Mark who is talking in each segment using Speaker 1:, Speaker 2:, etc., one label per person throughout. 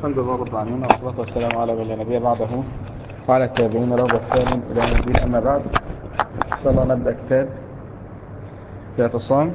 Speaker 1: الحمد لله رب العالمين، والصلاة والسلام على من لا نبي بعده وعلى التابعين له بإحسان إلى يوم الدين. أما بعد، إن شاء الله نبدأ كتاب الاعتصام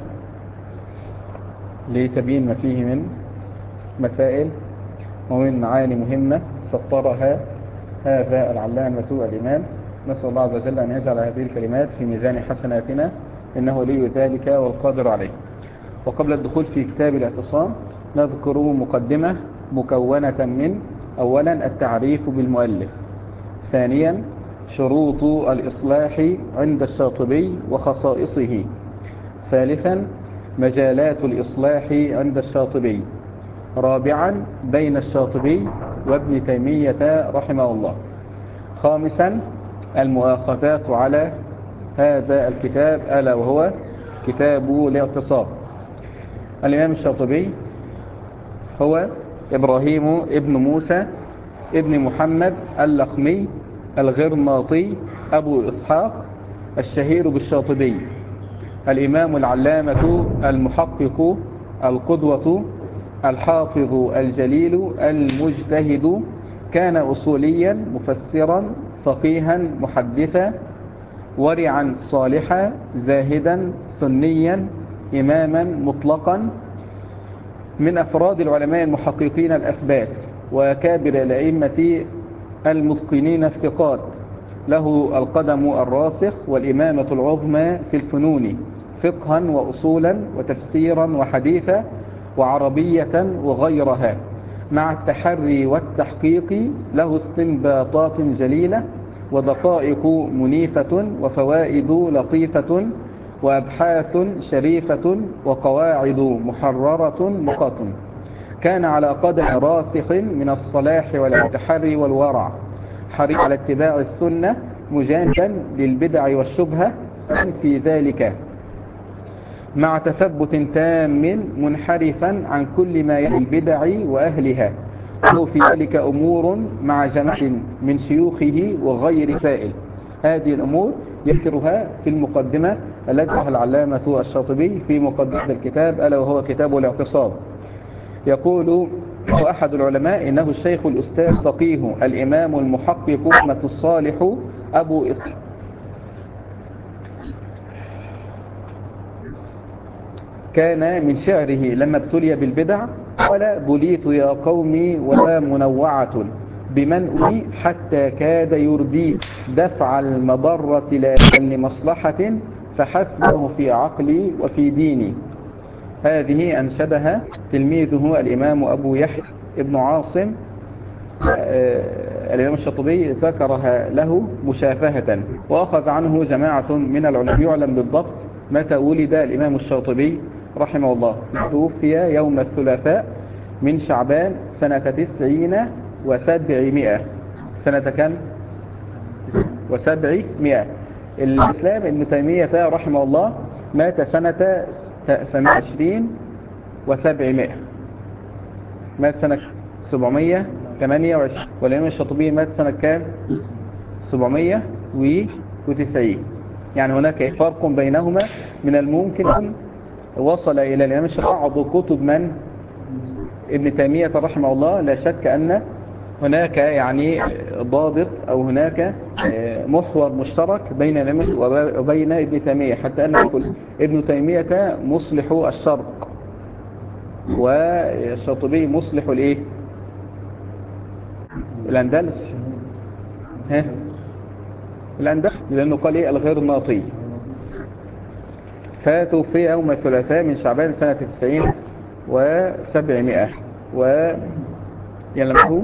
Speaker 1: لتبيين ما فيه من مسائل ومن معاني مهمة سطرها هذا العلامة الإمام. نسأل الله عز وجل أن يجعل هذه الكلمات في ميزان حسناتنا، إنه لي ذلك والقادر عليه. وقبل الدخول في كتاب الاعتصام نذكر مقدمة مكونة من: أولا التعريف بالمؤلف، ثانيا شروط الإصلاح عند الشاطبي وخصائصه، ثالثا مجالات الإصلاح عند الشاطبي، رابعا بين الشاطبي وابن تيمية رحمه الله، خامسا المؤاخذات على هذا الكتاب ألا وهو كتاب الاعتصام. الإمام الشاطبي هو إبراهيم ابن موسى ابن محمد اللخمي الغرناطي أبو إسحاق الشهير بالشاطبي، الإمام العلامة المحقق القدوة الحافظ الجليل المجتهد. كان أصوليا مفسرا فقيها محدثا ورعا صالحا زاهدا سنيا إماما مطلقا، من أفراد العلماء المحققين الأثبات وكابر الأئمة المتقنين الثقات، له القدم الراسخ والإمامة العظمى في الفنون، فقها وأصولا وتفسيرا وحديثا وعربية وغيرها، مع التحري والتحقيق. له استنباطات جليلة ودقائق منيفة وفوائد لطيفة وأبحاث شريفة وقواعد محررة مقاط. كان على قدم راسخ من الصلاح والتحري والورع، حريص على اتباع السنة مجانبا للبدع والشبهة في ذلك، مع تثبت تام منحرفا عن كل ما يلي البدع وأهلها، وهو في ذلك أمور مع جماعة من شيوخه وغير سائل. هذه الأمور يذكرها في المقدمة التي ذكرها العلامة الشاطبي في مقدمة الكتاب ألا وهو كتاب الاعتصام. يقول أحد العلماء إنه الشيخ الأستاذ فقيه الإمام المحقق الصالح أبو إسحاق. كان من شعره لما ابتلي بالبدع: ولا بليت يا قومي ولا منوعة بمن حتى كاد يردي دفع المضرة لا لمصلحة فحسبه في عقلي وفي ديني. هذه أنشدها تلميذه الإمام أبو يحيى ابن عاصم. الإمام الشاطبي ذكرها له مشافهة، وأخذ عنه جماعة من العلماء. يعلم بالضبط متى ولد الإمام الشاطبي رحمه الله. توفي يوم الثلاثاء من شعبان سنة 90 و700. سنة كم؟ 700. الإسلام ابن تيمية رحمه الله مات سنة 28 و700، مات سنة 728. والإمام الشاطبي مات سنة كام؟ 790. يعني هناك فرق بينهما. من الممكن أن وصل إلى الإمام الشاطبي بعض كتب من؟ ابن تيمية رحمه الله. لا شك أن هناك يعني ضابط أو هناك محور مشترك بين الإمام وبين ابن تيمية، حتى أن يقول ابن تيمية مصلح الشرق والشاطبي مصلح الإيه؟ الأندلس. الأندلس، لأنه قال إيه؟ الغرناطي. فتوفي يوم الثلاثاء من شعبان سنة 90 و700 ويلمه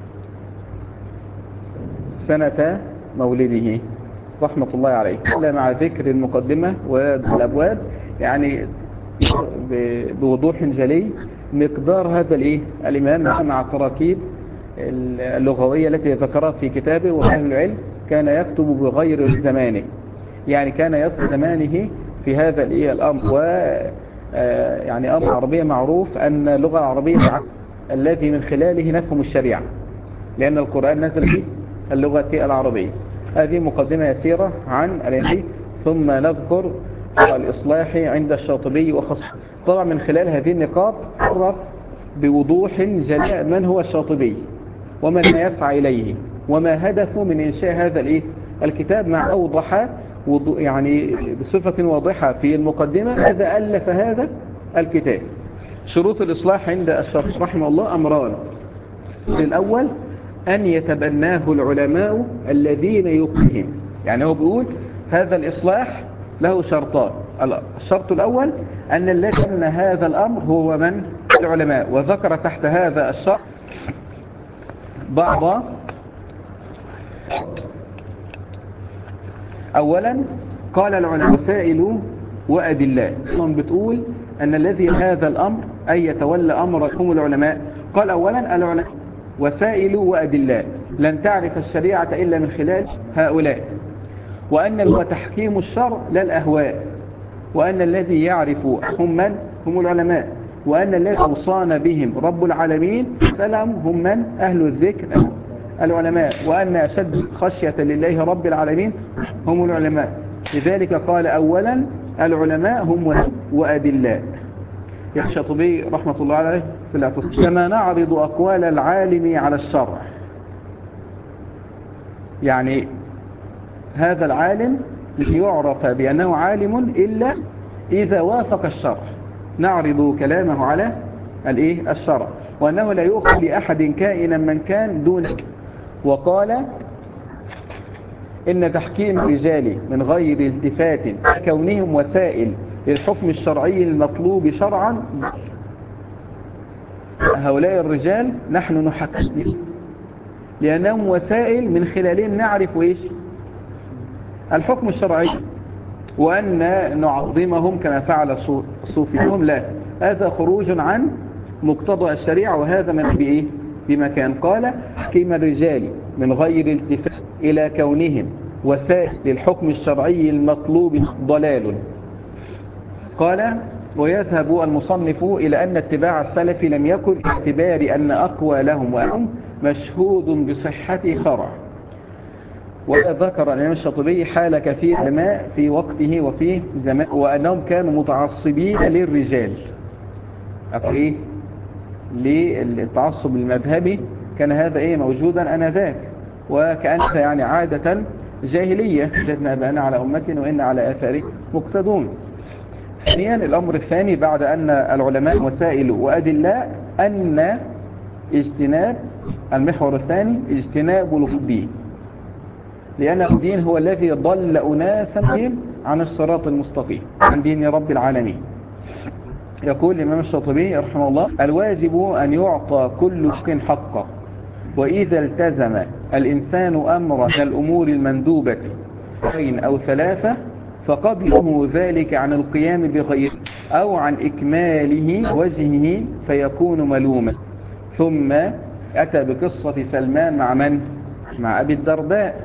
Speaker 1: سنة مولده رحمة الله عليه. مع ذكر المقدمة والأبواب يعني بوضوح جلي مقدار هذا الإمام مع التراكيب اللغوية التي ذكرها في كتابه. وأهل العلم كان يكتب بغير زمانه، يعني كان يصل زمانه في هذا الأمر. و يعني أمر عربية معروف أن اللغة العربية الذي من خلاله نفهم الشريعة، لأن القرآن نزل به اللغة العربية. هذه مقدمة يسيرة عن الإنجيل، ثم نذكر الإصلاح عند الشاطبي وخاصة. طبعا من خلال هذه النقاط عرف بوضوح جلاء من هو الشاطبي ومن يسعى إليه وما هدفه من إنشاء هذا الكتاب، مع أوضح يعني بصفة واضحة في المقدمة ماذا ألف هذا الكتاب. شروط الإصلاح عند الشاطبي رحمه الله أمران. الأول أن يتبناه العلماء الذين يقيم، يعني هو بيقول هذا الإصلاح له شرطان. الشرط الأول أن الذي يبنى هذا الأمر هو من؟ العلماء. وذكر تحت هذا الشرط بعض. أولا قال العلماء وسائل وأدلاء، بتقول أن الذي هذا الأمر أي يتولى أمر هم العلماء. قال أولا العلماء وسائل وأدلاء، لن تعرف الشريعة إلا من خلال هؤلاء، وأن هو تحكيم الشرع لا الأهواء، وأن الذي يعرف هم من؟ هم العلماء، وأن الذي أوصانا بهم رب العالمين سلام هم من؟ أهل الذكر العلماء، وأن أشد خشية لله رب العالمين هم العلماء. لذلك قال أولا العلماء هم وأدلاء. يا الشاطبي رحمة الله عليه في الاعتصام كما نعرض أقوال العالم على الشرع، يعني هذا العالم يعرف بأنه عالم إلا إذا وافق الشرع، نعرض كلامه على الشرع، وأنه لا يؤخذ لأحد كائنا من كان دونه. وقال إن تحكيم الرجال من غير التفات كونهم وسائل للحكم الشرعي المطلوب شرعا، هؤلاء الرجال نحن نحكم لأنهم وسائل من خلالهم نعرف إيش الحكم الشرعي، وأن نعظمهم كما فعل صوفيهم لا، هذا خروج عن مقتضى الشريعة، وهذا من بإيه بمكان. قال كما الرجال من غير التفات إلى كونهم وسائل للحكم الشرعي المطلوب ضلال. قال ويذهب المصنف إلى أن اتباع السلف لم يكن باعتبار أن أقوالهم وأهم مشهود بصحة شرع. وذكر الإمام الشاطبي حال كثير علماء في وقته وفي زمان، وأنهم كانوا متعصبين للرجال. إيه للتعصب المذهبي كان هذا موجودا آنذاك، وكأن يعني عادة جاهلية، جدنا أبانا على أمتنا وإن على آثاره مقتدون. ثانيا الأمر الثاني بعد أن العلماء وسائل وأدلاء، أن اجتناب المحور الثاني اجتناب الدين، لأن الدين هو الذي ضل أناسا عن الصراط المستقيم عن دين رب العالمين. يقول الإمام الشاطبي رحمه الله الواجب أن يعطى كل حق حقه، وإذا التزم الإنسان أمر من الأمور المندوبة أو ثلاثة فقد ينهى ذلك عن القيام بغيره أو عن إكماله وجهه فيكون ملوما. ثم أتى بقصة سلمان مع من؟ مع أبي الدرداء،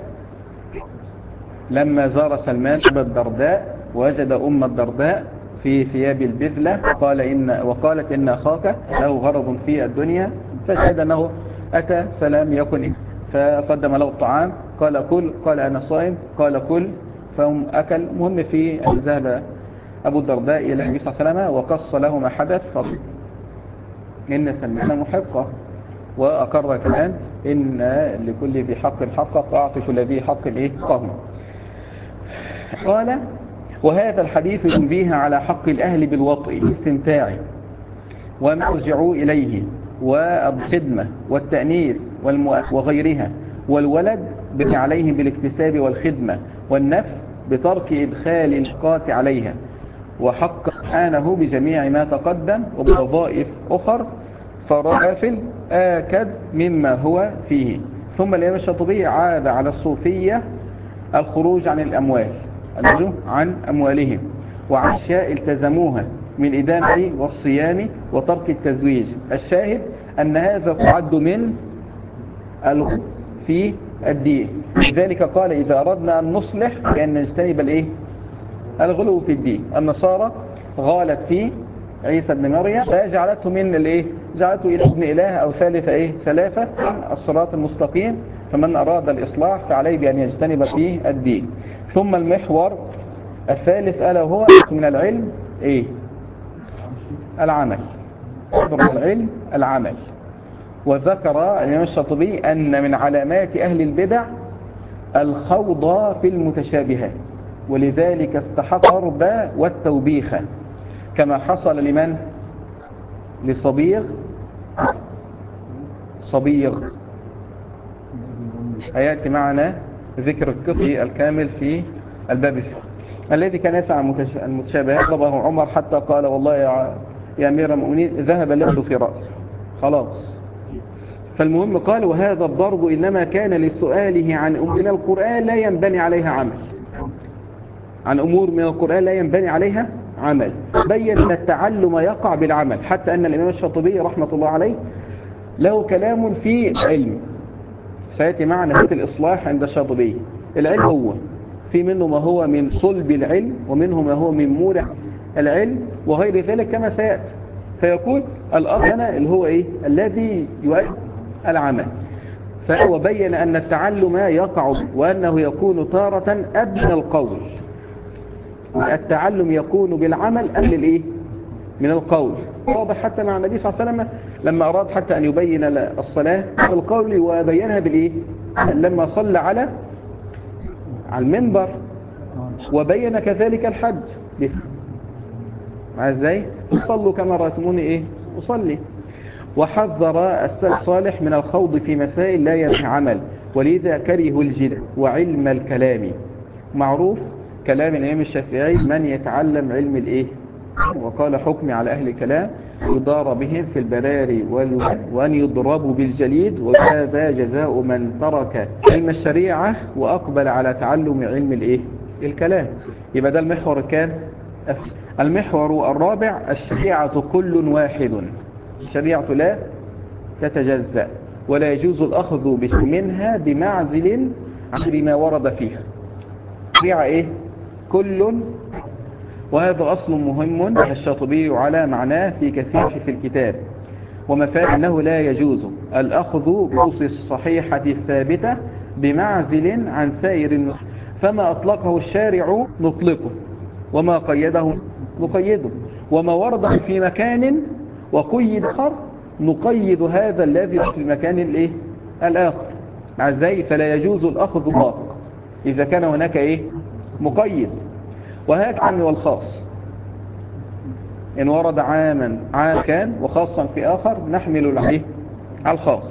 Speaker 1: لما زار سلمان أبا الدرداء وجد أم الدرداء في ثياب البذلة وقالت إن أخاك له غرض في الدنيا، فشهد أنه أتى فلم يكن، فقدم له الطعام قال كل، قال أنا صائم قال كل، فهم أكل. مهم في أن ذهب أبو الدرداء إلى النبي صلى الله عليه وسلم وقص له ما حدث، إن سلمان محقة، وأقر كمان إن لكل ذي حق حقه فأعطي كل ذي حق حقه. قال وهذا الحديث ينبيه على حق الأهل بالوطء الاستمتاع وما يرجعوا إليه والخدمة والتأنيث وغيرها، والولد عليهم بالاكتساب والخدمة، والنفس بترك إدخال الإشقاط عليها، وحق آنه بجميع ما تقدم وبوظائف أخر فرافل آكد مما هو فيه. ثم الإمام الشاطبي عاد على الصوفية الخروج عن الأموال، عن أموالهم وعن أشياء التزموها من إدامة والصيام وترك التزويج. الشاهد أن هذا تعد من الغلو في الدين، لذلك قال إذا أردنا أن نصلح كأن نجتنب الغلو في الدين. النصارى غالت في عيسى بن مريم فجعلته من جعلته إلى ابن إله أو ثلاثة الصراط المستقيم، فمن أراد الإصلاح فعليه بأن يجتنب فيه الدين. ثم المحور الثالث ألا هو من العلم العمل، أبرز العلم العمل. وذكر الإمام الشاطبي أن من علامات أهل البدع الخوض في المتشابهات، ولذلك استحق الضرب والتوبيخ كما حصل لمن؟ لصبيغ. هيأتي معنا ذكر القصة الكامل في الباب الثاني الذي كان يسعى المتشابهات. طلبه عمر حتى قال والله يا أمير المؤمنين ذهب اللحد في رأسه خلاص. فالمهم قال وهذا الضرب إنما كان لسؤاله عن أمور من القرآن لا ينبني عليها عمل، عن أمور من القرآن لا ينبني عليها عمل. بين أن التعلم يقع بالعمل، حتى أن الإمام الشاطبي رحمة الله عليه له كلام في علم سيأتي معنا في الإصلاح عند الشاطبي. العلم هو في منه ما هو من صلب العلم ومنه ما هو من مورع العلم وغير ذلك كما سيأتي. فيقول الأصل اللي هو إيه؟ الذي يؤدي العمل. فهو بين أن التعلم يقع وأنه يكون تارة أبنى القول. التعلم يكون بالعمل قبل الإيه؟ من القول. واضح حتى مع النبي صلى الله عليه وسلم لما أراد حتى أن يبين الصلاة بالقول وبينها بالإيه؟ لما صلى على المنبر، وبين كذلك الحج. مع ازاي؟ صلوا كما رأيتموني إيه؟ أصلي. وحذر السلف الصالح من الخوض في مسائل لا ينبغي عمل، ولذا كرهوا الجدال وعلم الكلام. معروف كلام الإمام الشافعي من يتعلم علم الإيه؟ وقال حكمي على أهل الكلام يدار بهم في البراري وأن يضربوا بالجليد، وهذا جزاء من ترك علم الشريعة وأقبل على تعلم علم الإيه؟ الكلام. يبقى ده المحور كان. المحور الرابع الشريعة كل واحد. الشريعة لا تتجزأ ولا يجوز الأخذ منها بمعزل عن ما ورد فيها. الشريعة إيه؟ كل. وهذا أصل مهم الشاطبي على معناه في كثير في الكتاب. ومفاد أنه لا يجوز الأخذ بنصوص الصحيحة الثابتة بمعزل عن سائر النصوص، فما أطلقه الشارع نطلقه وما قيده نقيده، وما ورد في مكان وقيد آخر نقيد هذا الذي في المكان الإيه؟ الآخر. مع ازاي؟ فلا يجوز الأخذ مطلق إذا كان هناك إيه؟ مقيد. وهكذا عام والخاص، إن ورد عاما عام كان وخاصا في آخر نحمل عليه على الخاص.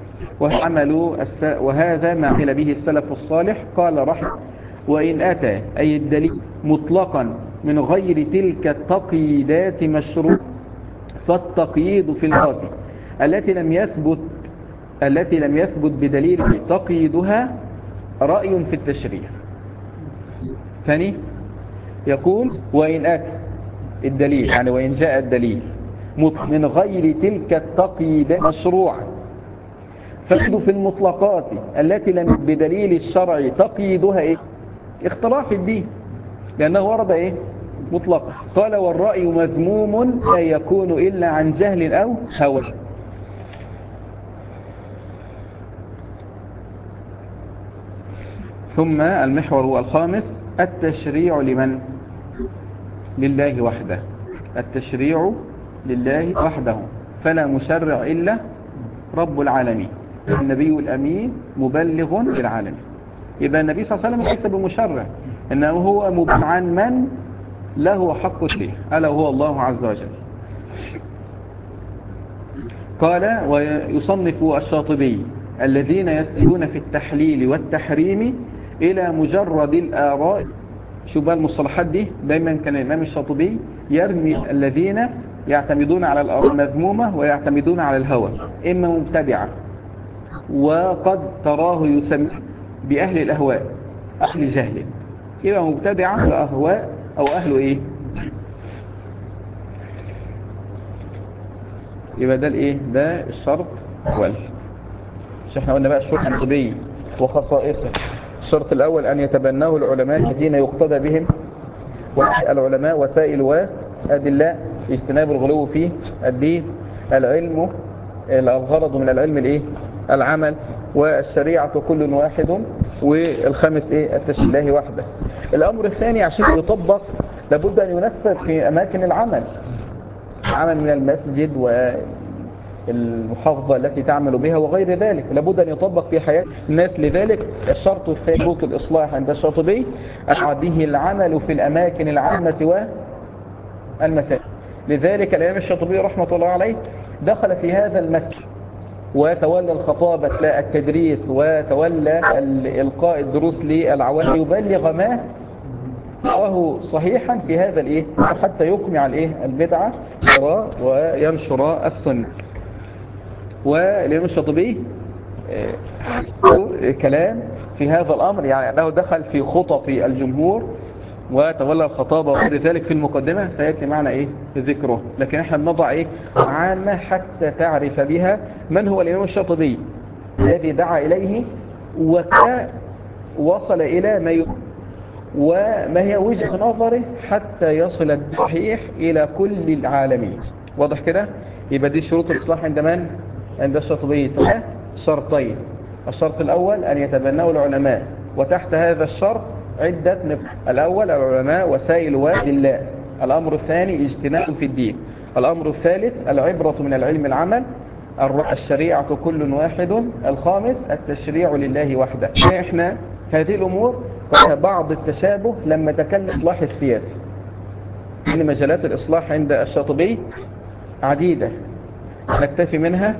Speaker 1: وهذا ما عمل به السلف الصالح. قال رحمه وإن أتى أي الدليل مطلقا من غير تلك التقييدات مشروع، فالتقييد في الواقع التي لم يثبت بدليل تقييدها رأي في التشريع. ثاني يقول وإن أتى الدليل، يعني وإن جاء الدليل من غير تلك التقييدات مشروعا، فقد في المطلقات التي لم بدليل الشرع تقييدها إيه؟ اختراع في الدين، لأنه ورد إيه؟ مطلق. قال والرأي مذموم لا يكون إلا عن جهل أو هوى. ثم المحور الخامس التشريع لمن؟ لله وحده. التشريع لله وحده، فلا مشرع إلا رب العالمين. النبي الأمين مبلغ للعالمين. يبقى النبي صلى الله عليه وسلم ليس بمشرع، إنه هو مبلغ عن من له حق التشريع ألا هو الله عز وجل. قال ويصنف الشاطبي الذين يسألون في التحليل والتحريم إلى مجرد الآراء. شو بقى المصطلحات دي؟ دايما كان الإمام الشاطبي يرمي الذين يعتمدون على الآراء المذمومة ويعتمدون على الهوى إما مبتدعة، وقد تراه يسمى بأهل الأهواء أهل جهل. يبقى مبتدعة الأهواء أو أهل إيه؟ يبقى ده الإيه؟ ده الشرط الأول. مش احنا قلنا بقى الشرط الشاطبي وخصائصه. الشرط الأول أن يتبناه العلماء الذين يقتدى بهم، والعلماء وسائل وأدلاء اجتناب الغلو في الدين. العلم الغرض من العلم الايه؟ العمل. والشريعة كل واحد. والخامس ايه؟ التشريع لله وحده. الأمر الثاني عشان يطبق لابد أن ينفذ في أماكن العمل. عمل من المسجد والمحافظة التي تعمل بها وغير ذلك، لابد أن يطبق في حياة الناس. لذلك الشرط الثاني شروط الإصلاح عند الشاطبي به العمل في الأماكن العامة والمساجد. لذلك الإمام الشاطبي رحمة الله عليه دخل في هذا المسجد وتولى الخطابة لا التدريس، وتولى إلقاء الدروس للعوام، يبلغ ما وهو صحيحا في هذا الايه حتى يقمع الايه البدعة وينشر السنة. والإمام الشاطبي كلام في هذا الأمر، يعني أنه دخل في خطط الجمهور وتولى الخطابة وغير ذلك في المقدمة، سيأتي معنا إيه ذكره، لكن احنا بنضع إيه عامة حتى تعرف بها من هو الإمام الشاطبي الذي دعا إليه ووصل إلى ما وما هي وجهة نظره حتى يصل الصحيح إلى كل العالمين. واضح كده؟ يبقى دي شروط الإصلاح عند من؟ عند الشاطبي شرطين. الشرط الأول أن يتبناه العلماء، وتحت هذا الشرط عدة الأول العلماء وسائل الله. الأمر الثاني اجتناء في الدين. الأمر الثالث العبرة من العلم العمل. الشريعة كل واحد. الخامس التشريع لله وحده. احنا هذه الأمور قد بعض التشابه لما تكلم الإصلاح السياسي، إن مجالات الإصلاح عند الشاطبي عديدة، نكتفي منها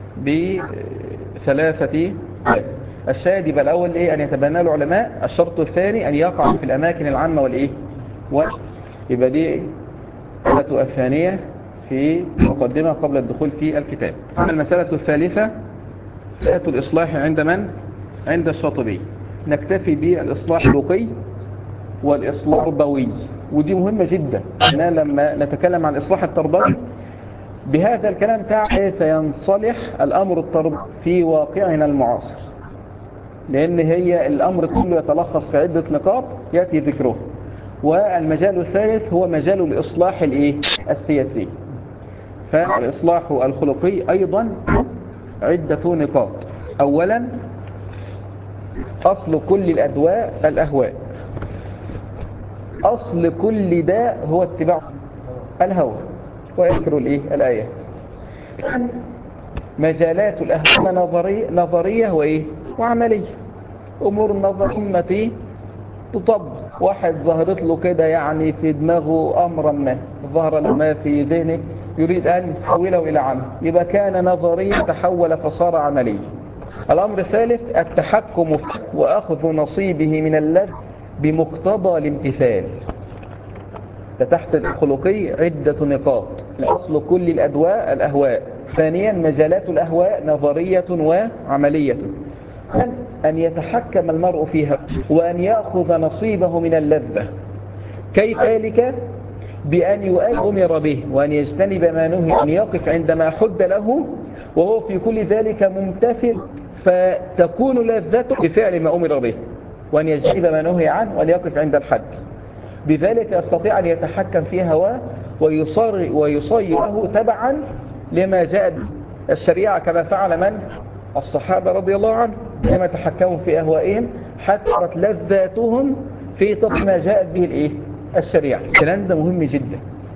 Speaker 1: بثلاثة. الشاهد يبقى الأول إيه أن يتبنى العلماء. الشرط الثاني أن يقع في الأماكن العامة والإيه يبقى دي المسألة الثانية في مقدمة قبل الدخول في الكتاب. المسألة الثالثة مسألة الإصلاح عند من؟ عند الشاطبي. نكتفي بالإصلاح الخلقي والإصلاح التربوي، ودي مهمة جدا. لما نتكلم عن الإصلاح التربوي بهذا الكلام كيف ينصلح الأمر التربوي في واقعنا المعاصر، لأن هي الأمر كله يتلخص في عدة نقاط يأتي ذكره. والمجال الثالث هو مجال الإصلاح السياسي. فالإصلاح الخلقي أيضا عدة نقاط. أولا أصل كل الأدواء الأهواء. أصل كل داء هو اتباع الهوى. ويذكر الآية. مجالات الأهواء نظرية وعملية. أمور النظرية تطبق. واحد ظهرت له كده يعني في دماغه أمرا ما، ظهر لما في ذهنه يريد أن يحوله إلى عمل، يبقى كان نظريا تحول فصار عمليا. الأمر الثالث التحكم وأخذ نصيبه من اللذة بمقتضى الامتثال. تحت الخلقي عدة نقاط. الأصل كل الأدواء الأهواء. ثانيا مجالات الأهواء نظرية وعملية. أن يتحكم المرء فيها وأن يأخذ نصيبه من اللذة. كيف ذلك؟ بأن يؤمر به وأن يجتنب ما نهي، أن يقف عندما حد له وهو في كل ذلك ممتثل، فتكون لذته بفعل ما أمر به، وأن يجتنب ما نهي عنه وأن يقف عند الحد. بذلك يستطيع أن يتحكم في هواه ويصيره تبعا لما جاء الشريعة، كما فعل من؟ الصحابة رضي الله عنهم، لما تحكموا في أهوائهم حتى صارت لذاتهم في تطبيق ما جاءت به الشريعة. الكلام ده مهم جدا.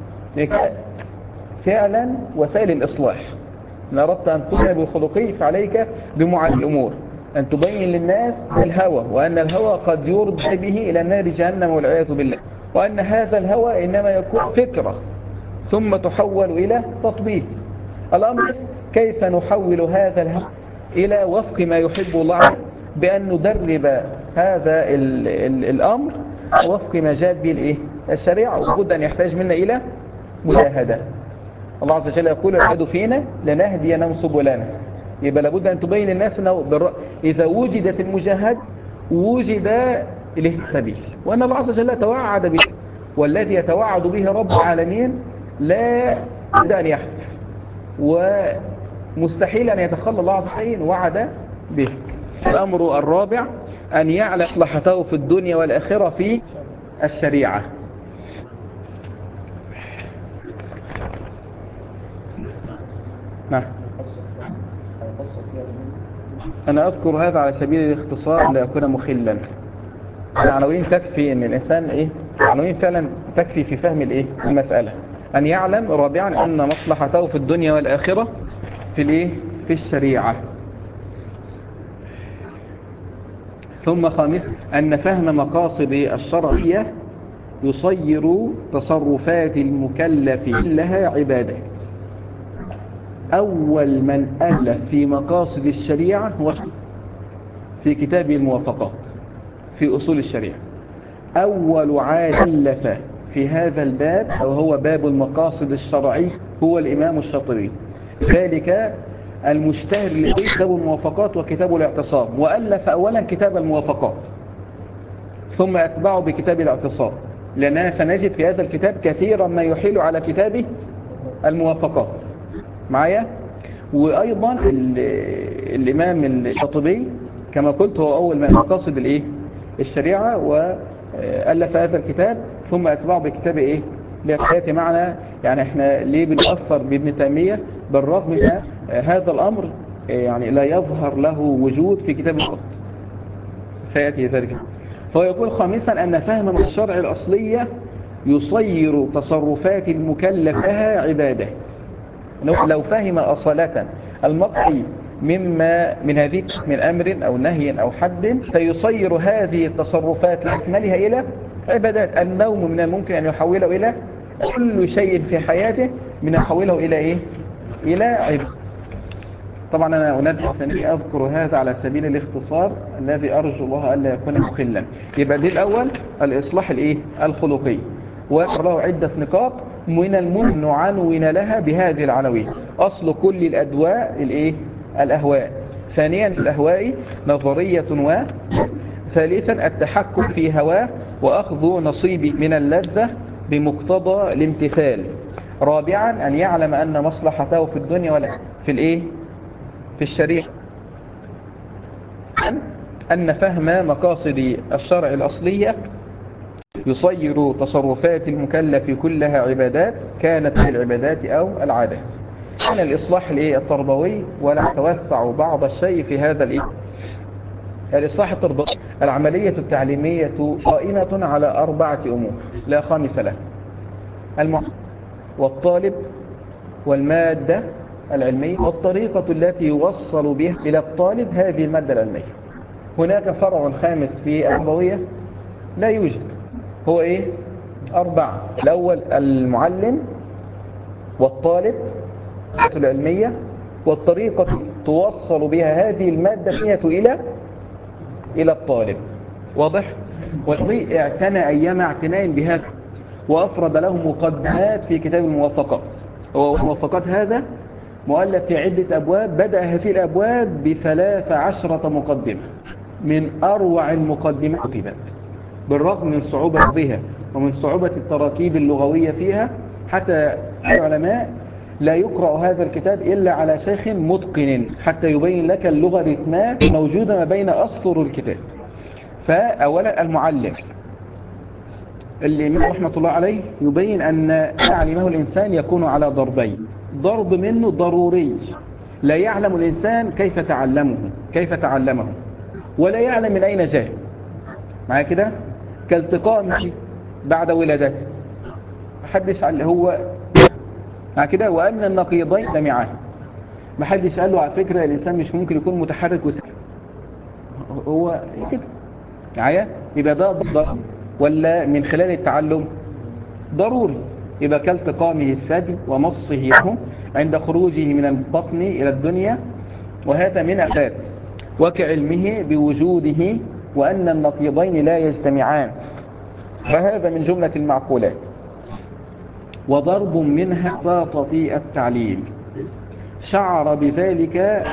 Speaker 1: فعلا وسائل الإصلاح، إن أردت أن تؤمن بالخلقي فعليك بمعالجة الأمور، أن تبين للناس الهوى، وأن الهوى قد يرد به إلى نار جهنم والعياذ بالله، وأن هذا الهوى إنما يكون فكرة ثم تحول إلى تطبيق. الأمر كيف نحول هذا الهوى إلى وفق ما يحب الله، بأن ندرب هذا الأمر وفق ما جاءت به الشريعة. وجود أن يحتاج منا إلى مجاهدة. الله عز وجل يقول العهد فينا لنهدينهم سبلنا. يبقى لابد أن تبين الناس أنه إذا وجدت المجاهدة وجد السبيل، وأن الله عز وجل توعد به، والذي يتوعد به رب العالمين لا بد أن يحدث، ومستحيل أن يتخلى الله عز وجل وعد به. الأمر الرابع أن يعلم مصلحته في الدنيا والآخرة في الشريعة. نعم. أنا أذكر هذا على سبيل الاختصار لا يكون مخلا. العناوين تكفي، إن الإنسان العناوين فعلا تكفي في فهم المسألة. أن يعلم رابعا أن مصلحته في الدنيا والآخرة في الإيه؟ في الشريعة. ثم خامسا أن فهم مقاصد الشرعية يصير تصرفات المكلف لها عبادة. أول من ألف في مقاصد الشريعة هو في كتابه الموافقات في أصول الشريعة. أول عالم ألف في هذا الباب وهو باب المقاصد الشرعية هو الإمام الشاطبي. ذلك المشتهر لكتاب الموافقات وكتاب الاعتصام، وألف أولا كتاب الموافقات ثم أتبعه بكتاب الاعتصام، لأننا سنجد في هذا الكتاب كثيرا ما يحيل على كتاب الموافقات معايا. وأيضا الإمام الشاطبي كما قلت هو أول من مقاصد الإيه؟ الشريعة، وألف هذا الكتاب ثم أتبعه بكتاب إيه؟ لأخياتي معنا. يعني إحنا ليه بنؤثر بابن تيمية بالرغم من هذا الأمر يعني لا يظهر له وجود في كتاب الفقه، سيأتي ذلك. فهو يقول خامسا أن فهم الشرع الأصلية يصير تصرفات المكلف لها عبادة. لو فهم أصالة المقصد من هذه من أمر أو نهي أو حد سيصير هذه التصرفات لأكملها إلى عبادات. النوم من الممكن أن يحوله إلى كل شيء في حياته من يحوله إلى إيه؟ إلى عبادة. طبعا أنا أنبه أني أذكر هذا على سبيل الاختصار الذي أرجو الله ألا يكون مخلا. يبقى دي الأول الإصلاح الإيه؟ الخلقي، وله عدة نقاط من الممكن نعنون لها بهذه العناوين. أصل كل الأدواء الإيه؟ الأهواء. ثانيا الأهواء نظرية، ثالثا التحكم في هواه وأخذ نصيب من اللذة بمقتضى الامتثال. رابعا أن يعلم أن مصلحته في الدنيا ولا في الإيه؟ في الشريعة. أن فهم مقاصد الشرع الأصلية يصير تصرفات المكلف كلها عبادات، كانت العبادات أو العادات. كان الإصلاح التربوي، ولا توسع بعض الشيء في هذا الإصلاح التربوي. العملية التعليمية قائمة على 4 أمور لا خامس له: المعلم والطالب والمادة العلمية والطريقة التي يوصل بها إلى الطالب هذه المادة العلمية. هناك فرع خامس في التربوية لا يوجد، هو إيه؟ 4. الأول المعلم والطالب العلمية والطريقة توصل بها هذه المادة إلى الطالب. واضح؟ والذي اعتنى أيام اعتناء بهذا وأفرد له مقدمات في كتاب الموافقات. الموافقات هذا مؤلف في عدة أبواب، بدأ هذه الأبواب ب13 مقدمة من أروع المقدمات كتبت، بالرغم من صعوبة بها ومن صعوبة التراكيب اللغوية فيها. حتى العلماء لا يقرأ هذا الكتاب إلا على شيخ متقن حتى يبين لك اللغة الرتمات موجودة ما بين أسطر الكتاب. فأولا المعلم اللي رحمة الله عليه يبين أن تعليمه الإنسان يكون على ضربين: ضرب منه ضروري، لا يعلم الإنسان كيف تعلمه ولا يعلم من أين جاء، معايا كده؟ كالتقاء بعد ولادته، محدش قال هو مع كده. وأن النقيضين جميعان، محدش قال له على فكرة الإنسان مش ممكن يكون متحرك هو كده، معايا؟ يبقى ده ضروري ولا من خلال التعلم ضروري. يبقى كالتقامه الثدي ومصه له عند خروجه من البطن إلى الدنيا، وهذا من أساس وكعلمه بوجوده وأن النقيضين لا يجتمعان، فهذا من جملة المعقولات. وضرب منها بساطة التعليم، شعر بذلك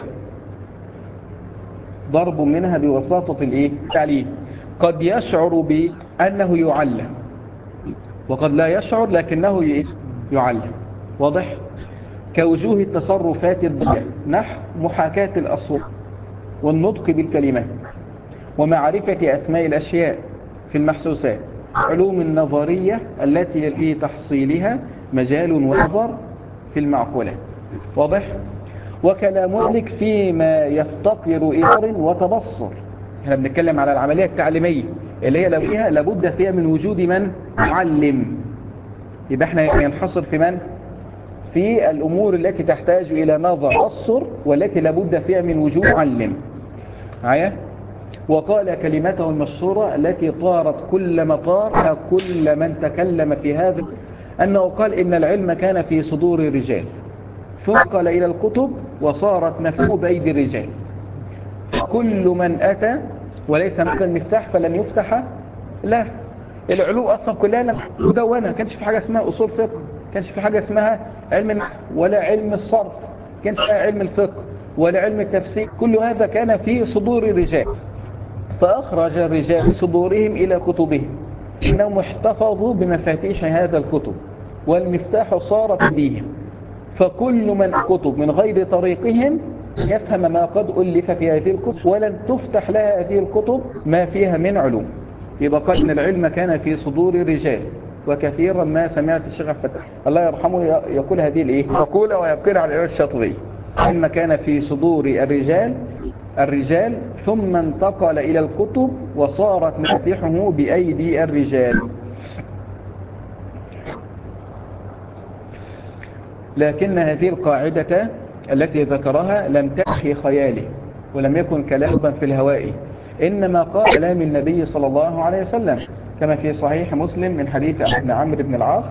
Speaker 1: ضرب منها بوساطة التعليم. قد يشعر بأنه يعلم وقد لا يشعر لكنه يعلم. واضح؟ كوجوه التصرفات الضيقة نحو محاكاة الأصوات والنطق بالكلمات ومعرفة أسماء الأشياء في المحسوسات، علوم النظرية التي في تحصيلها مجال ونظر في المعقولات. واضح؟ وكلامك فيما يفتقر إلى وتبصر. احنا بنتكلم على العملية التعليمية اللي هي لابد فيها من وجود من؟ معلم. يبقى احنا ينحصر في من؟ في الأمور التي تحتاج إلى نظر أصر والتي لابد فيها من وجود معلم معايا. وقال كلمته المشهورة التي طارت كل مطار كل من تكلم في هذا، أنه قال إن العلم كان في صدور الرجال ثم قال إلى الكتب وصارت مفتوحة بأيدي الرجال، كل من أتى وليس مثل المفتاح فلن يفتح لا. العلوم أصلا كلها مدونة، كانش في حاجة اسمها أصول فقه، كانش في حاجة اسمها علم النحو ولا علم الصرف، كانش فيها علم الفقه ولا علم التفسير، كل هذا كان في صدور الرجال. فأخرج الرجال بصدورهم إلى كتبهم، إنهم احتفظوا بمفاتيح هذا الكتب والمفتاح صار في ايديهم، فكل من كتب من غير طريقهم يفهم ما قد ألف في هذه الكتب ولن تفتح لها هذه الكتب ما فيها من علوم. يبقى قال إن العلم كان في صدور الرجال، وكثيرا ما سمعت الشيخ الفتاح الله يرحمه يقول هذه الايه مقولة ويبقر على الإمام الشاطبي: العلم كان في صدور الرجال ثم انتقل إلى الكتب وصارت مفاتيحه بأيدي الرجال. لكن هذه القاعدة التي ذكرها لم تكن في خياله ولم يكن كلاما في الهواء، إنما قال كلام النبي صلى الله عليه وسلم كما في صحيح مسلم من حديث ابن عمرو بن العاص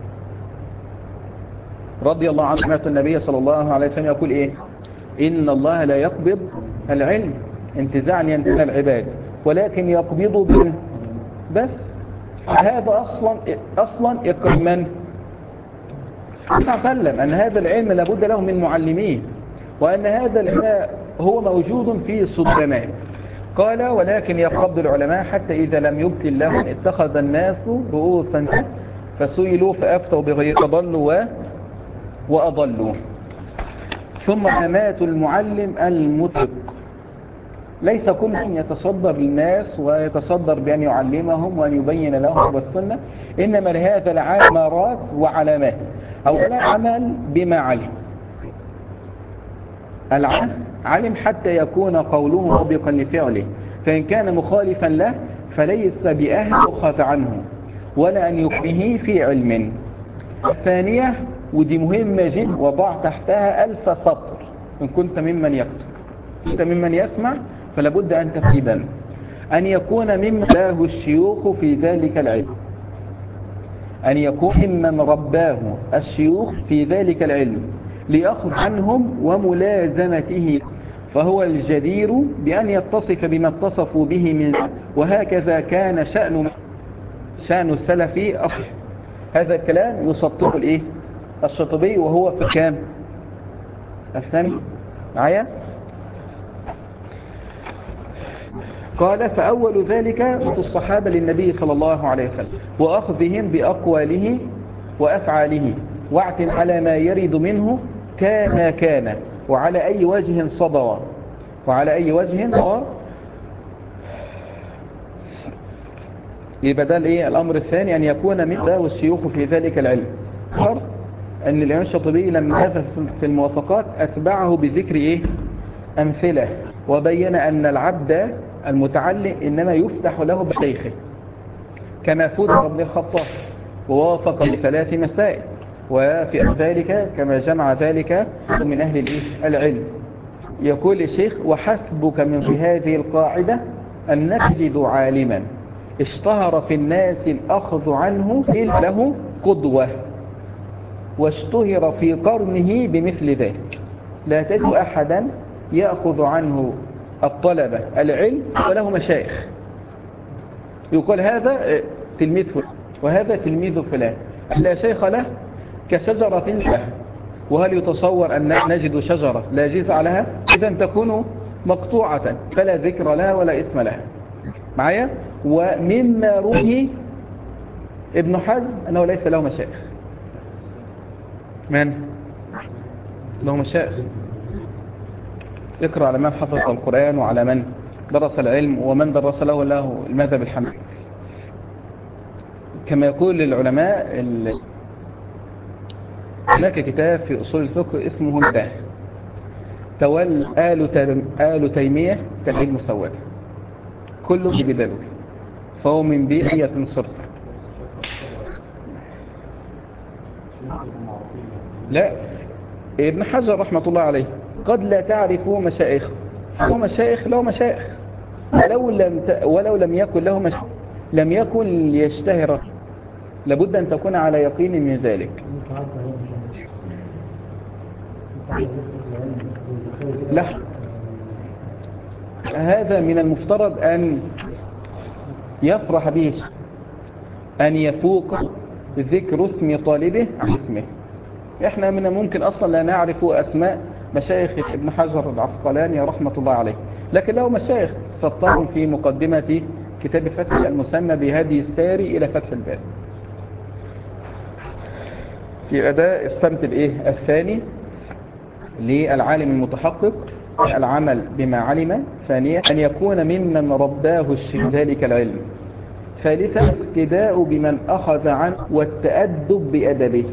Speaker 1: رضي الله عنه، سمعت النبي صلى الله عليه وسلم يقول إيه: إن الله لا يقبض العلم انتزاعا ينتزع العباد ولكن يقبض من بس. هذا أصلا إكرام من؟ صلى الله عليه وسلم، أن هذا العلم لابد له من معلمين، وأن هذا العلم هو موجود في صدور. قال: ولكن يقبض العلماء حتى إذا لم يبت لهم اتخذ الناس رؤوسا فسئلوا فأفتوا بغير ضلوا وأضلوا. ثم مات المعلم المطلق، ليس كل من يتصدر للناس ويتصدر بأن يعلمهم وأن يبين لهم والسنة، إنما لهذا العامرات وعلامات. أولا عمل بما علم حتى يكون قوله مطابقا لفعله، فإن كان مخالفا له فليس بأهل يؤخذ عنه ولا أن يكفيه في علم. الثانية ودي مهمة جدا وضع تحتها 1000 سطر إن كنت ممن يكتب، كنت ممن يسمع فلابد أن تفيدا أن يكون ممن رباه الشيوخ في ذلك العلم، أن يكون ممن رباه الشيوخ في ذلك العلم ليأخذ عنهم وملازمته، فهو الجدير بأن يتصف بما اتصفوا به من، وهكذا كان شأن السلف أصح. هذا الكلام يسطره الإيه؟ الشاطبي وهو في كام؟ الثاني معايا. قال: فأول ذلك الصحابة للنبي صلى الله عليه وسلم وأخذهم بأقواله وأفعاله واعتم على ما يرد منه كان وعلى أي وجه صدر يبقى ده الايه الامر الثاني، ان يكون من ذوي الشيوخ في ذلك العلم. ان الامام الشاطبي لما نفذ في الموافقات اتبعه بذكر ايه امثله، وبين ان العبد المتعلم انما يفتح له بشيخه، كما فوت ابن الخطاب ووافق ب3 مسائل، وفي ذلك كما جمع ذلك من اهل العلم. يقول الشيخ: وحسبك من في هذه القاعدة أن تجد عالما اشتهر في الناس الأخذ عنه له قدوة واشتهر في قرنه بمثل ذلك، لا تجد أحدا يأخذ عنه الطلبة العلم وله مشايخ، يقول هذا تلميذ فلان وهذا تلميذ فلان، لا شيخ له كشجرة له. وهل يتصور أن نجد شجرة لا جذع لها؟ إذا تكون مقطوعة فلا ذكر لها ولا اسم لها معايا. ومما روي ابن حزم أنه ليس له مشايخ. من له مشايخ؟ اقرأ على من حفظ القرآن وعلى من درس العلم ومن درس له المذهب الحنبلي. كما يقول العلماء هناك كتاب في أصول الفقه اسمه مفتاح تولى آل تيمية تحيل مسودة، كله بدلوه، فهو من بيئة صرف. لا، ابن حجر رحمة الله عليه قد لا تعرف مشايخ، له مشايخ له مشايخ، ولو لم يكن له مشايخ لم يكن ليشتهر، لابد أن تكون على يقين من ذلك. لا، هذا من المفترض أن يفرح به، أن يفوق ذكر اسم طالبه عن اسمه. احنا من الممكن أصلا لا نعرف أسماء مشايخ ابن حجر العسقلاني رحمة الله عليه، لكن له مشايخ سطرهم في مقدمة كتاب فتح المسمى بهدي الساري إلى فتح الباري. في أداء السمت الثاني للعالم المتحقق العمل بما علم. ثانيا أن يكون ممن رباه الشيخ ذلك العلم. ثالثا الاقتداء بمن أخذ عنه والتأدب بأدبه،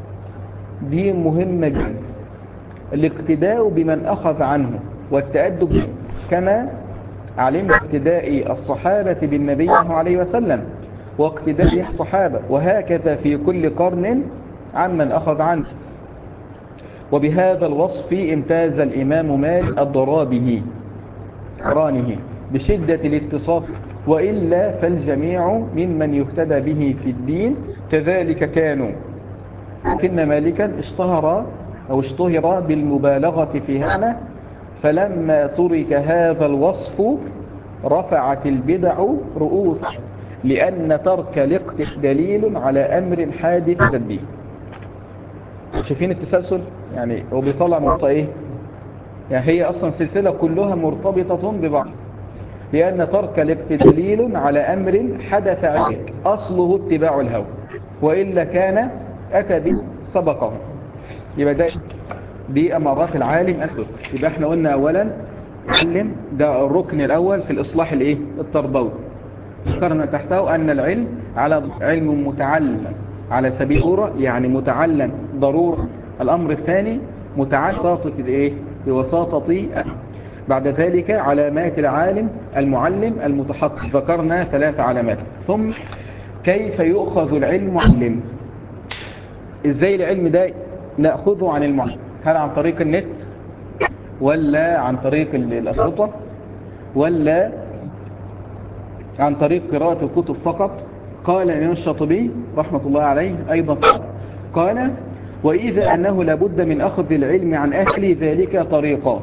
Speaker 1: دي مهمة جدا. الاقتداء بمن أخذ عنه والتأدب به، كما علم اقتداء الصحابة بالنبي صلى الله عليه وسلم واقتداء الصحابة، وهكذا في كل قرن عمن أخذ عنه. وبهذا الوصف امتاز الإمام مالك الضرابي قرانه بشدة الاتصاف، وإلا فالجميع ممن يهتدى به في الدين كذلك كانوا، لكن مالكا اشتهر بالمبالغة في هذا، فلما ترك هذا الوصف رفعت البدع رؤوس، لأن ترك الاقتداء دليل على أمر حادث الدين. شايفين التسلسل؟ يعني هو بيطلع نقطة يعني هي أصلا سلسلة كلها مرتبطة ببعض، لأن ترك الاقتداء دليل على أمر حدث عليك أصله اتباع الهوى، وإلا كان أتى به سبقه. يبقى دي أمارات العالم أسبق. يبقى احنا قلنا أولا علم، ده الركن الأول في الإصلاح التربوي. ذكرنا تحته أن العلم على علم متعلم على سبيل الضرورة، يعني متعلم ضرورة. الأمر الثاني متعلم بوساطة. بعد ذلك علامات العالم المعلم المتحقق، ذكرنا 3 علامات. ثم كيف يؤخذ العلم معلم؟ ازاي العلم ده نأخذه عن المعلم؟ هل عن طريق النت، ولا عن طريق الأسرطة، ولا عن طريق قراءة الكتب فقط؟ قال الإمام الشاطبي رحمة الله عليه أيضا قال: وإذا أنه لابد من أخذ العلم عن أهل ذلك طريقان،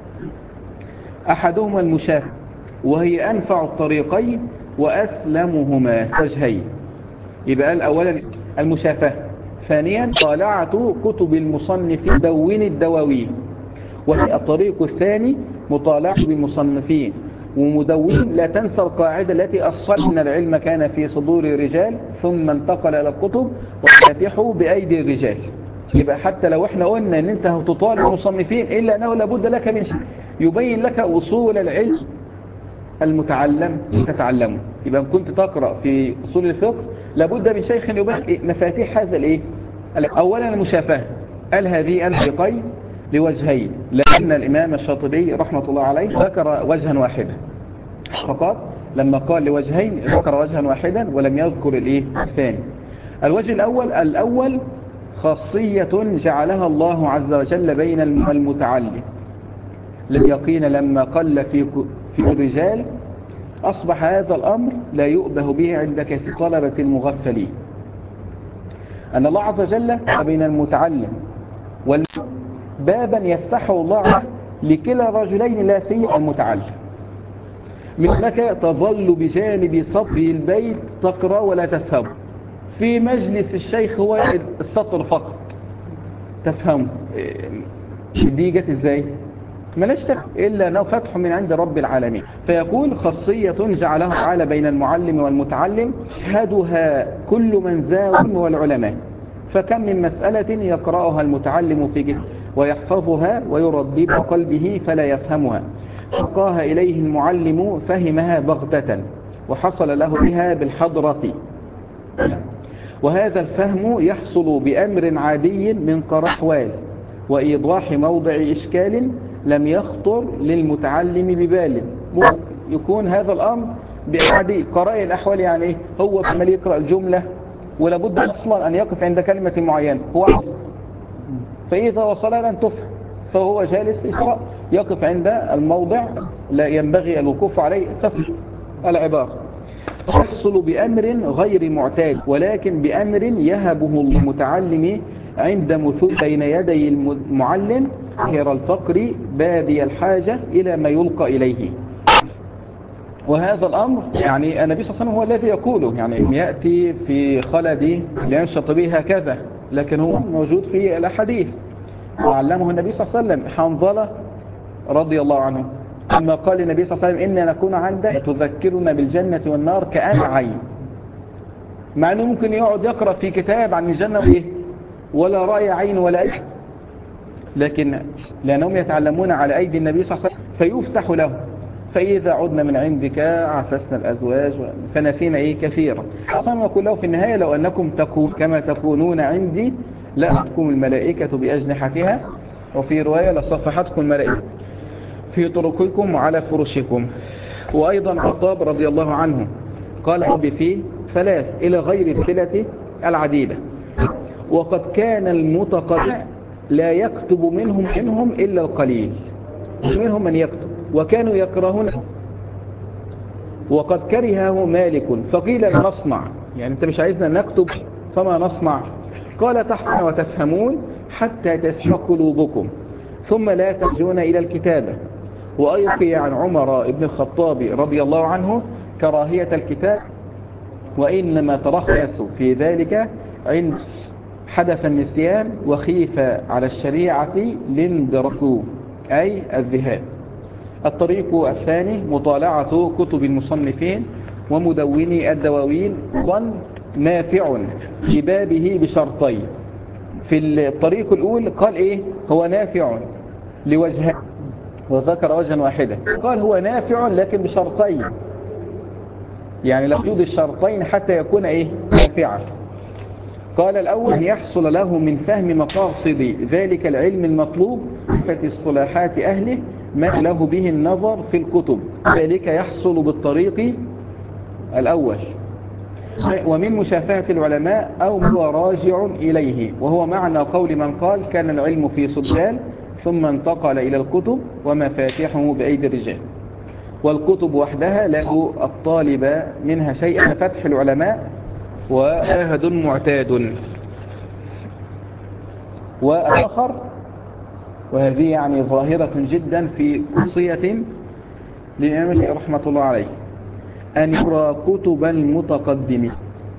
Speaker 1: أحدهما المشافهة، وهي أنفع الطريقين وأسلمهما وجهين. يبقى الأولا المشافهة. ثانيا طالعة كتب المصنفين دون الدواوين. والطريق الثاني مطالعة بالمصنفين ومدون. لا تنسى القاعدة التي أصلنا العلم كان في صدور رجال ثم انتقل إلى الكتب وفتحوا بأيدي الرجال. يبقى حتى لو احنا قلنا ان انت هتطالب المصنفين، إلا أنه لابد لك من شيء يبين لك أصول العلم المتعلم تتعلمه. يبقى كنت تقرأ في أصول الفقه لابد من شيخ يبين مفاتيح هذا أولا المشافهة. قال هذه الطريقين لوجهين، لأن الإمام الشاطبي رحمة الله عليه ذكر وجها واحدا فقط. لما قال لوجهين ذكر وجها واحدا ولم يذكر الثاني. الوجه الأول خاصية جعلها الله عز وجل بين المتعلم لليقين لما قل في الرجال، أصبح هذا الأمر لا يؤبه به عند كثير طلبة المغفلين، أن الله عز وجل بين المتعلم بابا يفتحه الله لكلا الرجلين، لا سيما المتعلم. منك تظل بجانب سطر البيت تقرأ ولا تفهم، في مجلس الشيخ هو السطر فقط تفهم. دي جت ازاي؟ ملاش تفهم إلا أنه فتح من عند رب العالمين. فيقول خاصية جعلها تعالى بين المعلم والمتعلم يشهدها كل من زاوم والعلماء، فكم من مسألة يقرأها المتعلم في جهة ويحفظها ويردد قلبه فلا يفهمها، فقاها إليه المعلم فهمها بغتة وحصل له بها بالحضرة. وهذا الفهم يحصل بأمر عادي من قرأ وإيضاح موضع إشكال لم يخطر للمتعلم ببال. يكون هذا الأمر بعادي قراءة الأحوال، يعني هو عمال يقرأ الجملة ولابد أصلا أن يقف عند كلمة معينة، هو فإذا وصل لن تفهم، فهو جالس يقرأ، يقف عند الموضع لا ينبغي الوقوف عليه تفهم العبارة. يحصل بأمر غير معتاد، ولكن بأمر يهبه المتعلم عند مثول بين يدي المعلم ظاهر الفقر بادي الحاجة إلى ما يلقى إليه. وهذا الأمر يعني النبي صلى الله عليه وسلم هو الذي يقوله، يعني يأتي في خلدي لينشط به هكذا، لكن هو موجود في الأحاديث. علمه النبي صلى الله عليه وسلم. حنظلة رضي الله عنه لما قال النبي صلى الله عليه وسلم إننا نكون عندك تذكرنا بالجنة والنار كأن عين، مع أنه ممكن يقعد يقرأ في كتاب عن الجنة وإيه ولا رأي عين ولا أي، لكن لأنهم يتعلمون على أيدي النبي صلى الله عليه وسلم فيفتح له. فإذا عدنا من عندك عفسنا الأزواج فنسينا إيه كثيرا. أصلا يقول له في النهاية لو أنكم تكون كما تكونون عندي لأتكم الملائكة بأجنحتها، وفي رواية لصفحتكم الملائكة في طرقكم وعلى فرشكم. وأيضا الخطاب رضي الله عنه قال رب فيه ثلاث إلى غير الثلة العديدة، وقد كان المتقدم لا يكتب منهم إلا القليل، منهم من يكتب وكانوا يكرهون، وقد كرهه مالك فقيل ما نصنع، يعني أنت مش عايزنا نكتب فما نصنع؟ قال تحفظون وتفهمون حتى تسمع قلوبكم ثم لا ترجعون إلى الكتابة. وأيضا عن عمر بن الخطاب رضي الله عنه كراهية الكتاب، وإنما ترخص في ذلك عند حدث النسيان وخيف على الشريعة لاندرسوا أي الذهاب. الطريق الثاني مطالعة كتب المصنفين ومدوني الدواوين، ظن نافع في بابه بشرطين. في الطريق الأول قال إيه هو نافع لوجهين، وذكر وجها واحدا، قال هو نافع لكن بشرطين، يعني لا يوجد الشرطين حتى يكون إيه نافعا. قال الأول أن يحصل له من فهم مقاصد ذلك العلم المطلوب الصلاحات أهله ما له به النظر في الكتب، ذلك يحصل بالطريق الأول. ومن مشافهة العلماء أو هو راجع إليه، وهو معنى قول من قال كان العلم في صدال ثم انتقل إلى الكتب ومفاتيحه بأيدي الرجال، والكتب وحدها لا الطالب منها شيئا فتح العلماء وشاهد معتاد. والآخر، وهذه يعني ظاهرة جدا في قصية للإمام رحمة الله عليه، أن يقرأ كتب المتقدمين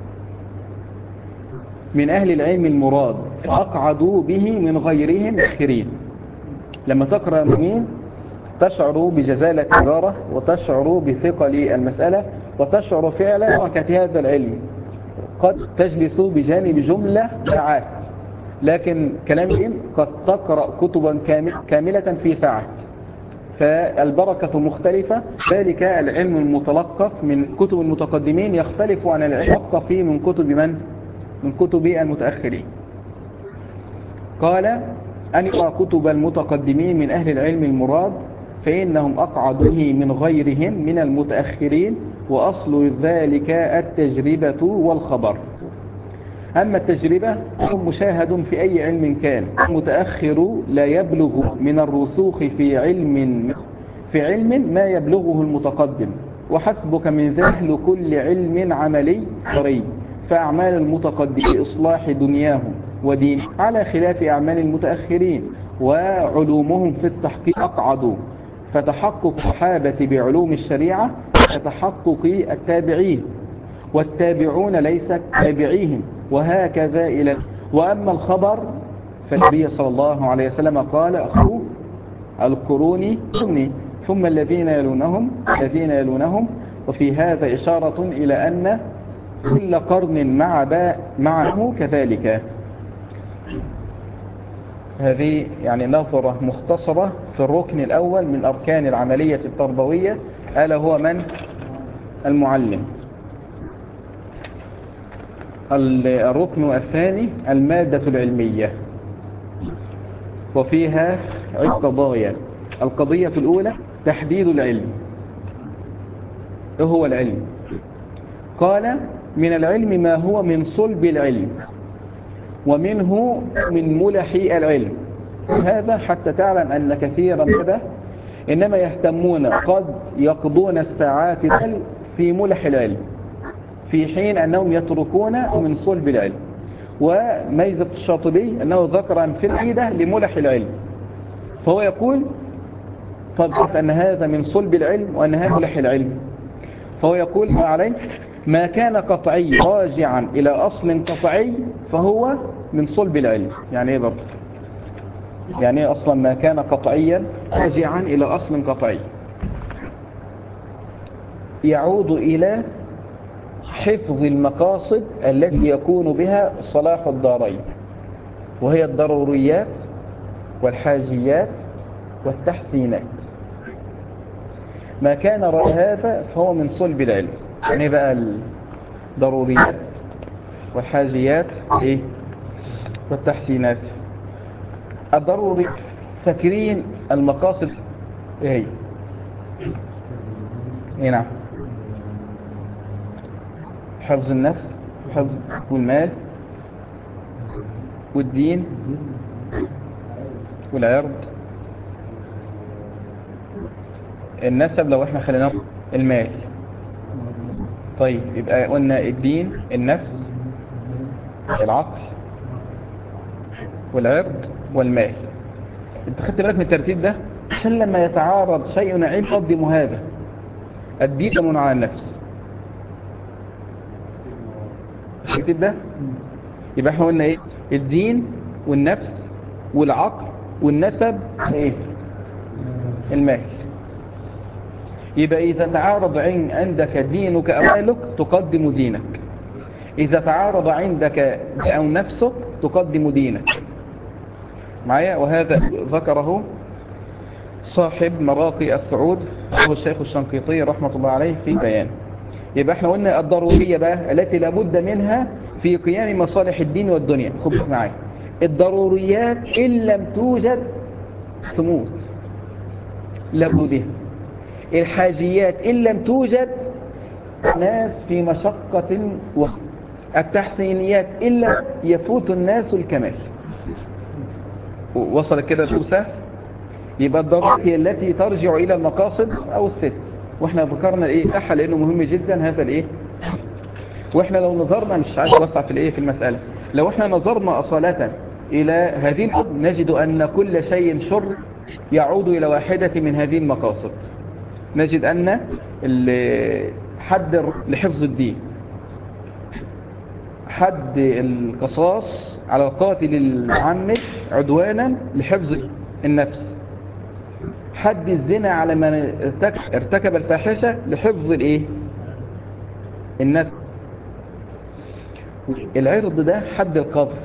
Speaker 1: من أهل العلم المراد أقعدوا به من غيرهم مؤخرين. لما تقرأ مين تشعر بجزالة العبارة وتشعر بثقل المسألة وتشعر فعلا بركة هذا العلم. قد تجلس بجانب جملة ساعات، لكن كلام قد تقرأ كتبا كاملة في ساعة، فالبركة مختلفة. ذلك العلم المتلقف من كتب المتقدمين يختلف عن العلم المتلقف من كتب من؟ من كتب المتأخرين. قال أن يقرأ كتب المتقدمين من أهل العلم المراد فإنهم أقعد به من غيرهم من المتأخرين، وأصل ذلك التجربة والخبر. أما التجربة فهو مشاهد في أي علم كان، المتأخر لا يبلغ من الرسوخ في علم ما يبلغه المتقدم، وحسبك من ذهل كل علم عملي طري، فأعمال المتقدم إصلاح دنياهم ودين على خلاف أعمال المتأخرين، وعلومهم في التحقيق أقعد، فتحقق الصحابة بعلوم الشريعة كتحقق التابعين، والتابعون ليس تابعيهم، وهكذا إلى. وأما الخبر فالنبي صلى الله عليه وسلم قال أخو القرون ثم الذين يلونهم، وفي هذا إشارة إلى أن كل قرن معه كذلك. هذه يعني نظرة مختصرة في الركن الأول من أركان العملية التربوية، ألا هو من؟ المعلم. الركن الثاني المادة العلمية، وفيها عدة قضايا. القضية الأولى تحديد العلم. إيه هو العلم؟ قال من العلم ما هو من صلب العلم، ومنه من ملح العلم. هذا حتى تعلم أن كثيرا منه إنما يهتمون قد يقضون الساعات في ملح العلم، في حين أنهم يتركون من صلب العلم. وميزة الشاطبي أنه ذكر في العقيدة لملح العلم، فهو يقول طب أن هذا من صلب العلم وأن هذا ملح العلم، فهو يقول ما عليه ما كان قطعي راجعا إلى أصل قطعي فهو من صلب العلم. يعني إيه برضه؟ يعني إيه أصلا ما كان قطعيا راجعا إلى أصل قطعي؟ يعود إلى حفظ المقاصد التي يكون بها صلاح الدارين، وهي الضروريات والحاجيات والتحسينات. ما كان هذا فهو من صلب العلم. يعني بقى الضروريات والحاجيات إيه؟ والتحسينات. الضروري فاكرين المقاصد إيه هي؟ إيه نعم، حفظ النفس، حفظ والمال والدين والعرض، النسب لو احنا خليناه المال. طيب يبقى قلنا الدين، النفس، العقل والعرض والمال. انت خدت بالك من الترتيب ده؟ عشان لما يتعارض شيء نعيب قدم هذا. الدين يمن على النفس. الترتيب ده يبقى احنا قلنا ايه؟ الدين والنفس والعقل والنسب ايه؟ المال. يبقى إذا تعارض عندك دينك أو مالك تقدم دينك، إذا تعارض عندك أو نفسك تقدم دينك معايا. وهذا ذكره صاحب مراقي السعود هو الشيخ الشنقيطي رحمة الله عليه في بيان. يبقى احنا قلنا الضرورية بقى التي لابد منها في قيام مصالح الدين والدنيا. خد معايا، الضروريات إن لم توجد تموت لابد. الحاجيات إن لم توجد الناس في مشقة التحسينيات إلا يفوت الناس الكمال. وصل كده الدرسة؟ يبقى الضرورة هي التي ترجع إلى المقاصد أو الست. وإحنا ذكرنا الإيه صح لأنه مهم جدا هذا الإيه. وإحنا لو نظرنا مش عايز أوسع في الإيه في المسألة، لو إحنا نظرنا أصالة إلى هذه نجد أن كل شيء شر يعود إلى واحدة من هذه المقاصد. نجد أن حد لحفظ الدين، حد القصاص على القاتل المعمد عدوانا لحفظ النفس، حد الزنا على من ارتكب الفاحشة لحفظ الايه النفس. العرض ده حد القذف،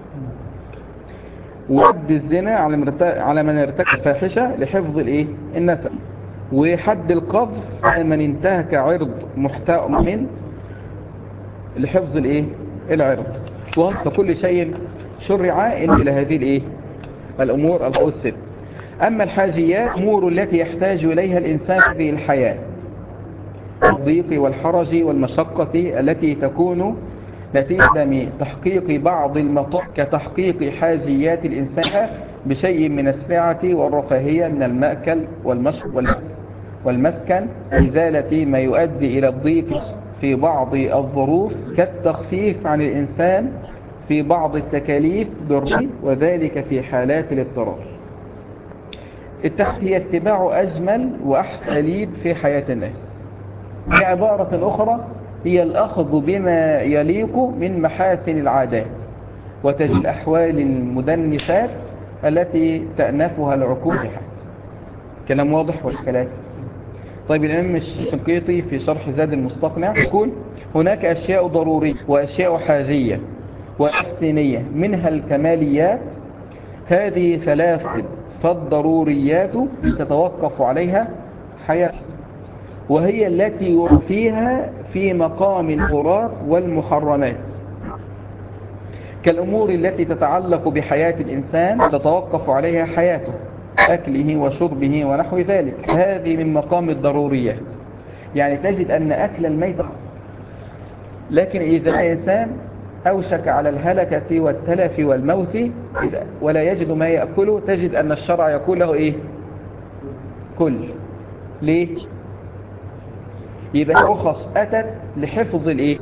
Speaker 1: وحد الزنا على من ارتكب الفاحشة لحفظ الايه النسب، وحد القذف على من انتهك عرض محتمن لحفظ الايه العرض. فكل شيء شرع إلى هذه الايه الأمور الست. أما الحاجيات أمور التي يحتاج إليها الإنسان في الحياة، الضيق والحرج والمشقة التي تكون نتيجة من تحقيق بعض المطالب كتحقيق حاجيات الإنسان بشيء من السعة والرفاهية من المأكل والمشرب والمسكن، إزالة ما يؤدي إلى الضيق في بعض الظروف كالتخفيف عن الإنسان في بعض التكاليف بالرأي، وذلك في حالات الاضطرار. هي اتباع أجمل وأحسن أساليب في حياة الناس. بعبارة أخرى هي الأخذ بما يليق من محاسن العادات وتجل الأحوال المدنسات التي تأنفها العقول. كلام واضح والكلام. طيب الإمام الشنقيطي في شرح زاد المستقنع يقول هناك أشياء ضرورية وأشياء حاجية وأحسنية منها الكماليات، هذه ثلاث، فالضروريات تتوقف عليها حياة، وهي التي يرفيها في مقام الغرات والمحرمات، كالأمور التي تتعلق بحياة الإنسان تتوقف عليها حياته، أكله وشربه ونحو ذلك، هذه من مقام الضروريات. يعني تجد أن أكل الميت، لكن إذا الإنسان أوشك على الهلكة والتلف والموت ولا يجد ما يأكله، تجد أن الشرع يقول له إيه؟ كل. ليه؟ يبقى رخص أتت لحفظ الإيه؟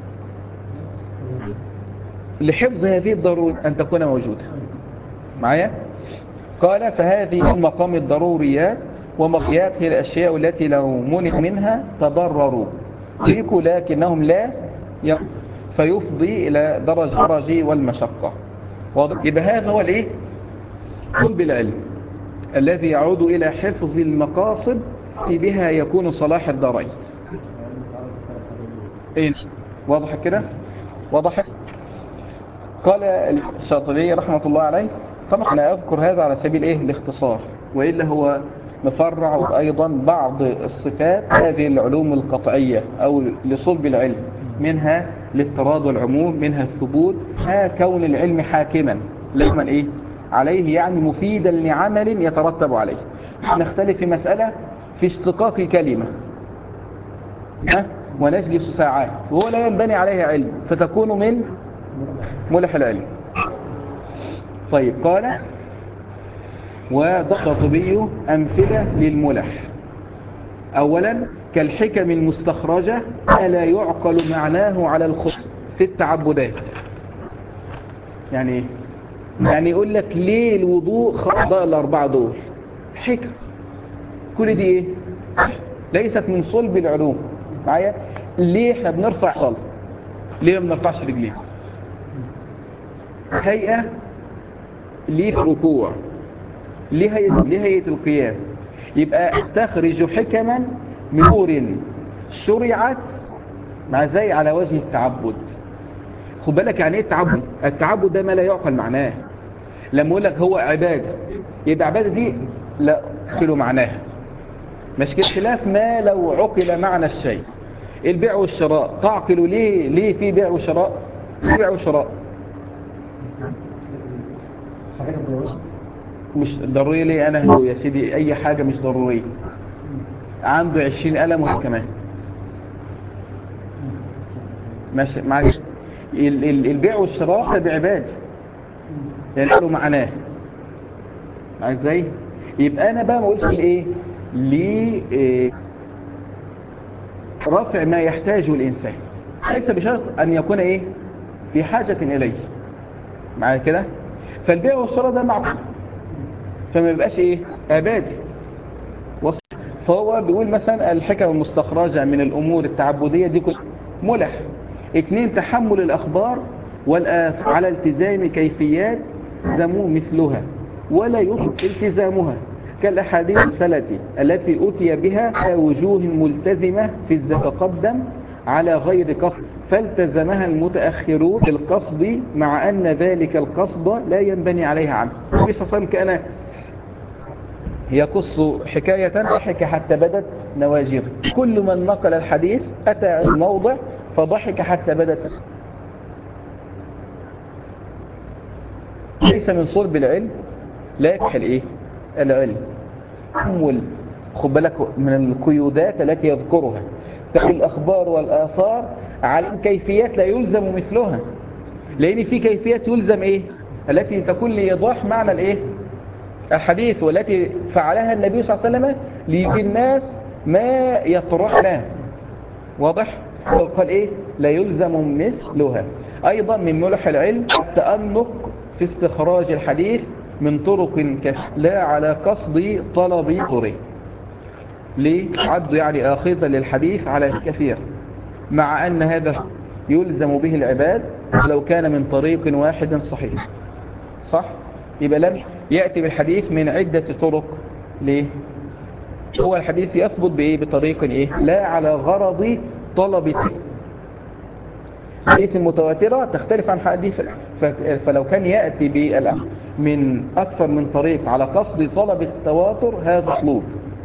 Speaker 1: لحفظ هذه الضرورة أن تكون موجودة معايا. قال فهذه مقام الضروريات، ومقيات هي الأشياء التي لو منع منها تضرروا فيكوا لكنهم لا فيفضي إلى درجة الحرج والمشقة. يبقى هذا هو الإيه؟ طلب العلم الذي يعود إلى حفظ المقاصد بها يكون صلاح الدارين. إيه؟ واضح كده؟ واضح. قال الشاطبي رحمة الله عليه، طبعا أنا أذكر هذا على سبيل إيه؟ الاختصار، وإلا هو مفرع أيضا بعض الصفات هذه العلوم القطعية أو لصلب العلم، منها الاضطراد والعموم، منها الثبوت، كون العلم حاكما لمن إيه؟ عليه، يعني مفيدا لعمل يترتب عليه. نختلف في مسألة في اشتقاق كلمة ونجلس ساعات وهو لا ينبني عليه علم، فتكون من ملح العلم. طيب قال وضع الشاطبي أمثلة للملح. أولا كالحكم المستخرجة لا يعقل معناه على الخصوص في التعبدات. يعني ايه؟ يعني يقول لك ليه الوضوء خطأ الأربعة دول حكم، كل دي ايه؟ ليست من صلب العلوم معايا. ليه احنا بنرفع صلاة؟ ليه ما بنرفعش رجلين؟ هيئة ليه في الركوع؟ ليه هيئة القيام؟ يبقى استخرج حكما من أمور شرعت مع زي على وجه التعبد. خد بالك يعني ايه التعبد؟ التعبد ده ما لا يعقل معناه. لما اقول لك هو عبادة، يبقى عبادة دي لا يعقل معناها، مش كده. خلاف ما لو عقل معنى الشيء. البيع والشراء تعقل ليه في بيع وشراء؟ في بيع وشراء مش ضروري. ليه انا يا سيدي اي حاجة مش ضرورية عنده 20 قلم وهو كمان ماشي معاك. البيع والشراء ده بعبادة يعني له معناه معاك ازاي. يبقى انا بقى ما اقولش الايه ليه رفع ما يحتاجه الانسان، ليس بشرط ان يكون ايه في حاجة اليه معايا كده. فالبيع والشراء ده معقول، فما يبقاش ايه عبادي. فهو بيقول مثلا الحكم المستخرجة من الامور التعبدية دي كل ملح. 2 تحمل الاخبار والآثار على التزام كيفيات زمو مثلها ولا يصل التزامها، كالاحاديث المرسلة التي أتي بها على وجوه ملتزمة في التقدم على غير قصد فالتزمها المتأخرون بالقصد مع أن ذلك القصد لا ينبني عليها عنه. النبي صلى الله عليه وسلم كان يقص حكاية ضحك حتى بدت نواجذه. كل من نقل الحديث أتى الموضع فضحك حتى بدت. ليس من صلب العلم، لا يكحل إيه العلم. تحمل خد بالك من القيودات التي يذكرها، تحمل الأخبار والآثار على كيفيات لا يلزم مثلها، لأن في كيفيات يلزم إيه التي تكون لإيضاح معنى الإيه الحديث، والتي فعلها النبي صلى الله عليه وسلم ليجي الناس ما يطرحنا. واضح. قال ايه لا يلزم مثلها. ايضا من ملح العلم التأنق في استخراج الحديث من طرق لا على قصد طلب طريق. ليه عد يعني آخذا للحديث على كثير، مع أن هذا يلزم به العباد لو كان من طريق واحد صحيح. صح. يبقى لم يأتي بالحديث من عدة طرق. ليه هو الحديث يثبت بإيه بطريق إيه لا على غرض طلب. الحديث المتواترة تختلف عن حديث فلو كان يأتي من أكثر من طريق على قصد طلب التواتر هذا مطلوب.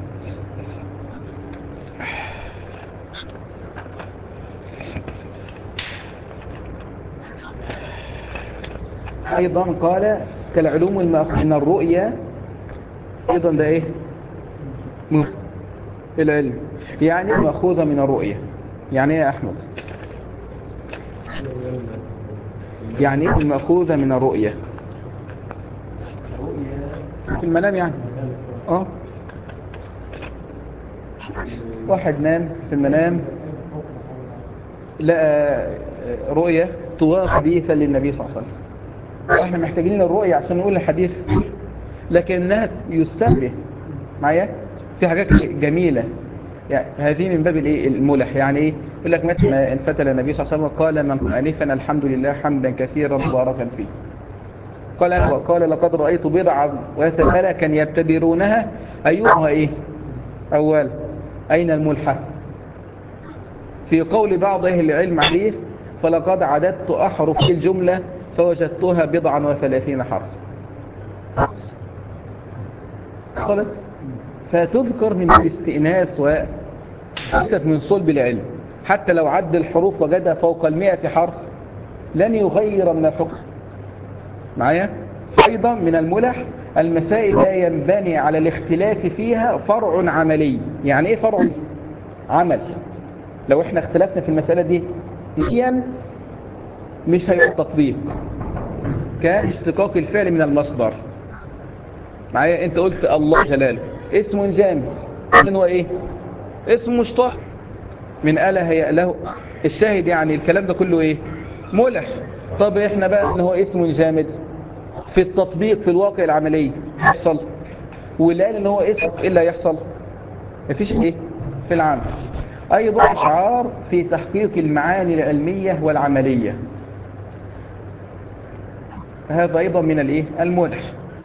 Speaker 1: أيضا قال كالعلوم من الرؤية أيضا ده إيه من العلم، يعني مأخوذة من الرؤية. يعني إيه يا أحمد؟ يعني ايه المأخوذة من الرؤية؟ في المنام يعني. واحد نام في المنام لقى رؤية توافق حديثا للنبي صلى الله عليه وسلم. احنا محتاجين الرؤية عشان نقول الحديث، لكنها يستهبه معايا في حاجات جميلة. يعني هذه من باب الايه الملح. يعني ايه؟ يقول لك مثلا انفتل النبي صلى الله عليه وسلم قال من انفا الحمد لله حمدا كثيرا مباركا فيه. قال لقد رأيت بضعا ملكا يبتدرونها ايها ايه اول. اين الملحة؟ في قول بعض اهل العلم عليه فلقد عددت احرف الجملة فوجدتها 37 حرف. قالت فتذكر من الاستئناس وليست من صلب العلم. حتى لو عد الحروف وجدها فوق 100 حرف لن يغير من الحكم معايا. أيضا من الملح المسائل لا ينبني على الاختلاف فيها فرع عملي. يعني ايه فرع عمل؟ لو احنا اختلفنا في المسألة دي نسيا مش هيبقى تطبيق كاشتقاق الفعل من المصدر. معايا انت قلت الله جلاله اسم جامد، هو ايه؟ اسم مشتق من آله هي له. الشاهد يعني الكلام ده كله ايه؟ ملح. طب احنا بقى ان هو اسم جامد في التطبيق في الواقع العملي يحصل، واللي قال ان هو اسم ايه اللي هيحصل؟ مفيش ايه في العمل. ايضا اشعار في تحقيق المعاني العلمية والعملية، هذا ايضا من الايه الملح.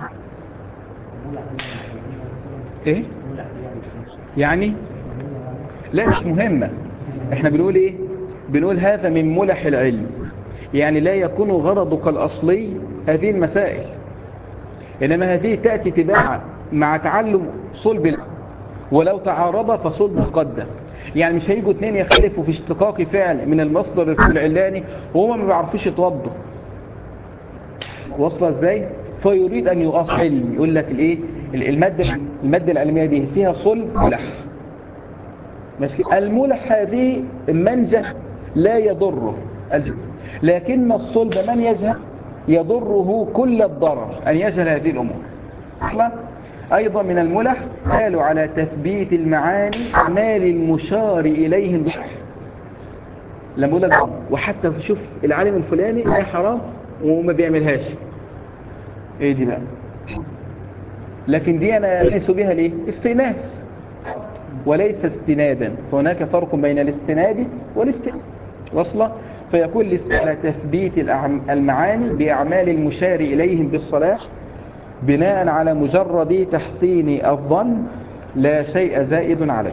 Speaker 1: ايه يعني؟ لا مش مهمة. احنا بنقول ايه؟ بنقول هذا من ملح العلم. يعني لا يكون غرضك الاصلي هذه المسائل، انما هذه تأتي تباعا مع تعلم صلب العلم. ولو تعارض فصلب مقدم. يعني مش هيجوا اتنين يختلفوا في اشتقاق فعل من المصدر العلاني وهما ما بيعرفوش يتوضوا. واصله ازاي؟ فيريد ان يؤصل علم، يقول لك الايه المادة العلمية دي فيها صلب ملح. ماشي. الملح هذه منجة لا يضره الجسم، لكن الصلب من يجهل يضره كل الضرر أن يجهل هذه الأمور. أيضا من الملح قالوا على تثبيت المعاني أعمال المشار إليهم لما يقول لك وحتى شوف العالم الفلاني ده حرام وما بيعملهاش، ايه دي بقى؟ لكن دي انا ليس بها ليه استئناس وليس استنادا، فهناك فرق بين الاستناد والاستئناس. وصله. فيكون على تثبيت المعاني بأعمال المشار إليهم بالصلاح بناء على مجرد تحسين الظن لا شيء زائد عليه.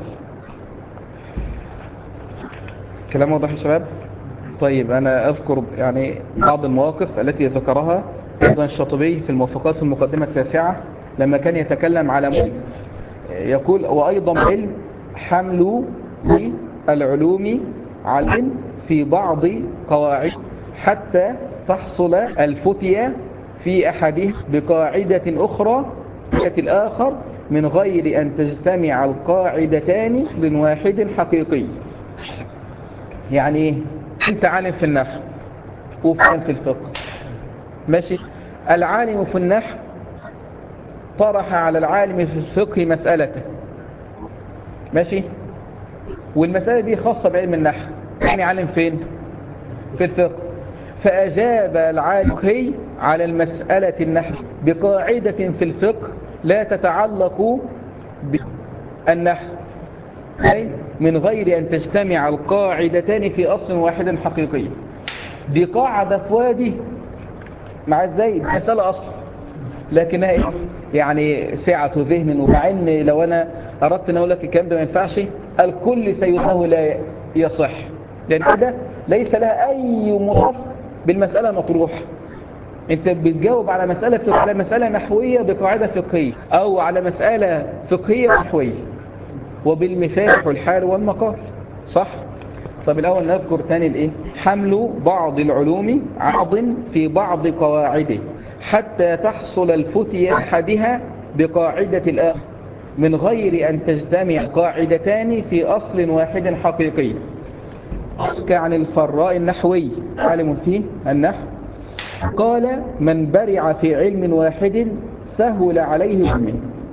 Speaker 1: كلام واضح يا شباب؟ طيب أنا أذكر يعني بعض المواقف التي ذكرها أيضا الشاطبي في الموافقات في المقدمة التاسعة لما كان يتكلم على يقول وأيضا علم حمل العلوم علم في بعض قواعد حتى تحصل الفتية في أحدها بقاعدة أخرى الآخر من غير أن تجتمع القاعدتان من واحد حقيقي. يعني أنت عالم في النحو وفهم في الفقه، ماشي. العالم في النحو طرح على العالم في الفقه مسألته، ماشي، والمسألة دي خاصة بعلم النحو، يعني عالم فين؟ في الفقه. فأجاب العالم على المسألة النحو بقاعدة في الفقه لا تتعلق بالنحو من غير أن تجتمع القاعدتان في أصل واحد حقيقي. دي قاعدة في وادي مع ازاي مسألة أصل، لكنها إيه؟ يعني سعة ذهن. ومع ان لو انا اردت ان اقول لك الكلام ده ما ينفعش الكل سيدنه لا يصح، لان كده ليس لها اي مراد بالمسألة مطروح. انت بتجاوب على مسألة نحوية بقاعدة فقهية او على مسألة فقهية نحوية وبالمثال الحال والمقال، صح؟ طب الأول نذكر ثاني الإيه؟ حمل بعض العلوم عض في بعض قواعده حتى تحصل الفتية أحدها بقاعدة الآخر من غير أن تجتمع قاعدتان في أصل واحد حقيقي. عن الفراء النحوي عالم فيه النحو قال من برع في علم واحد سهل عليه علمه،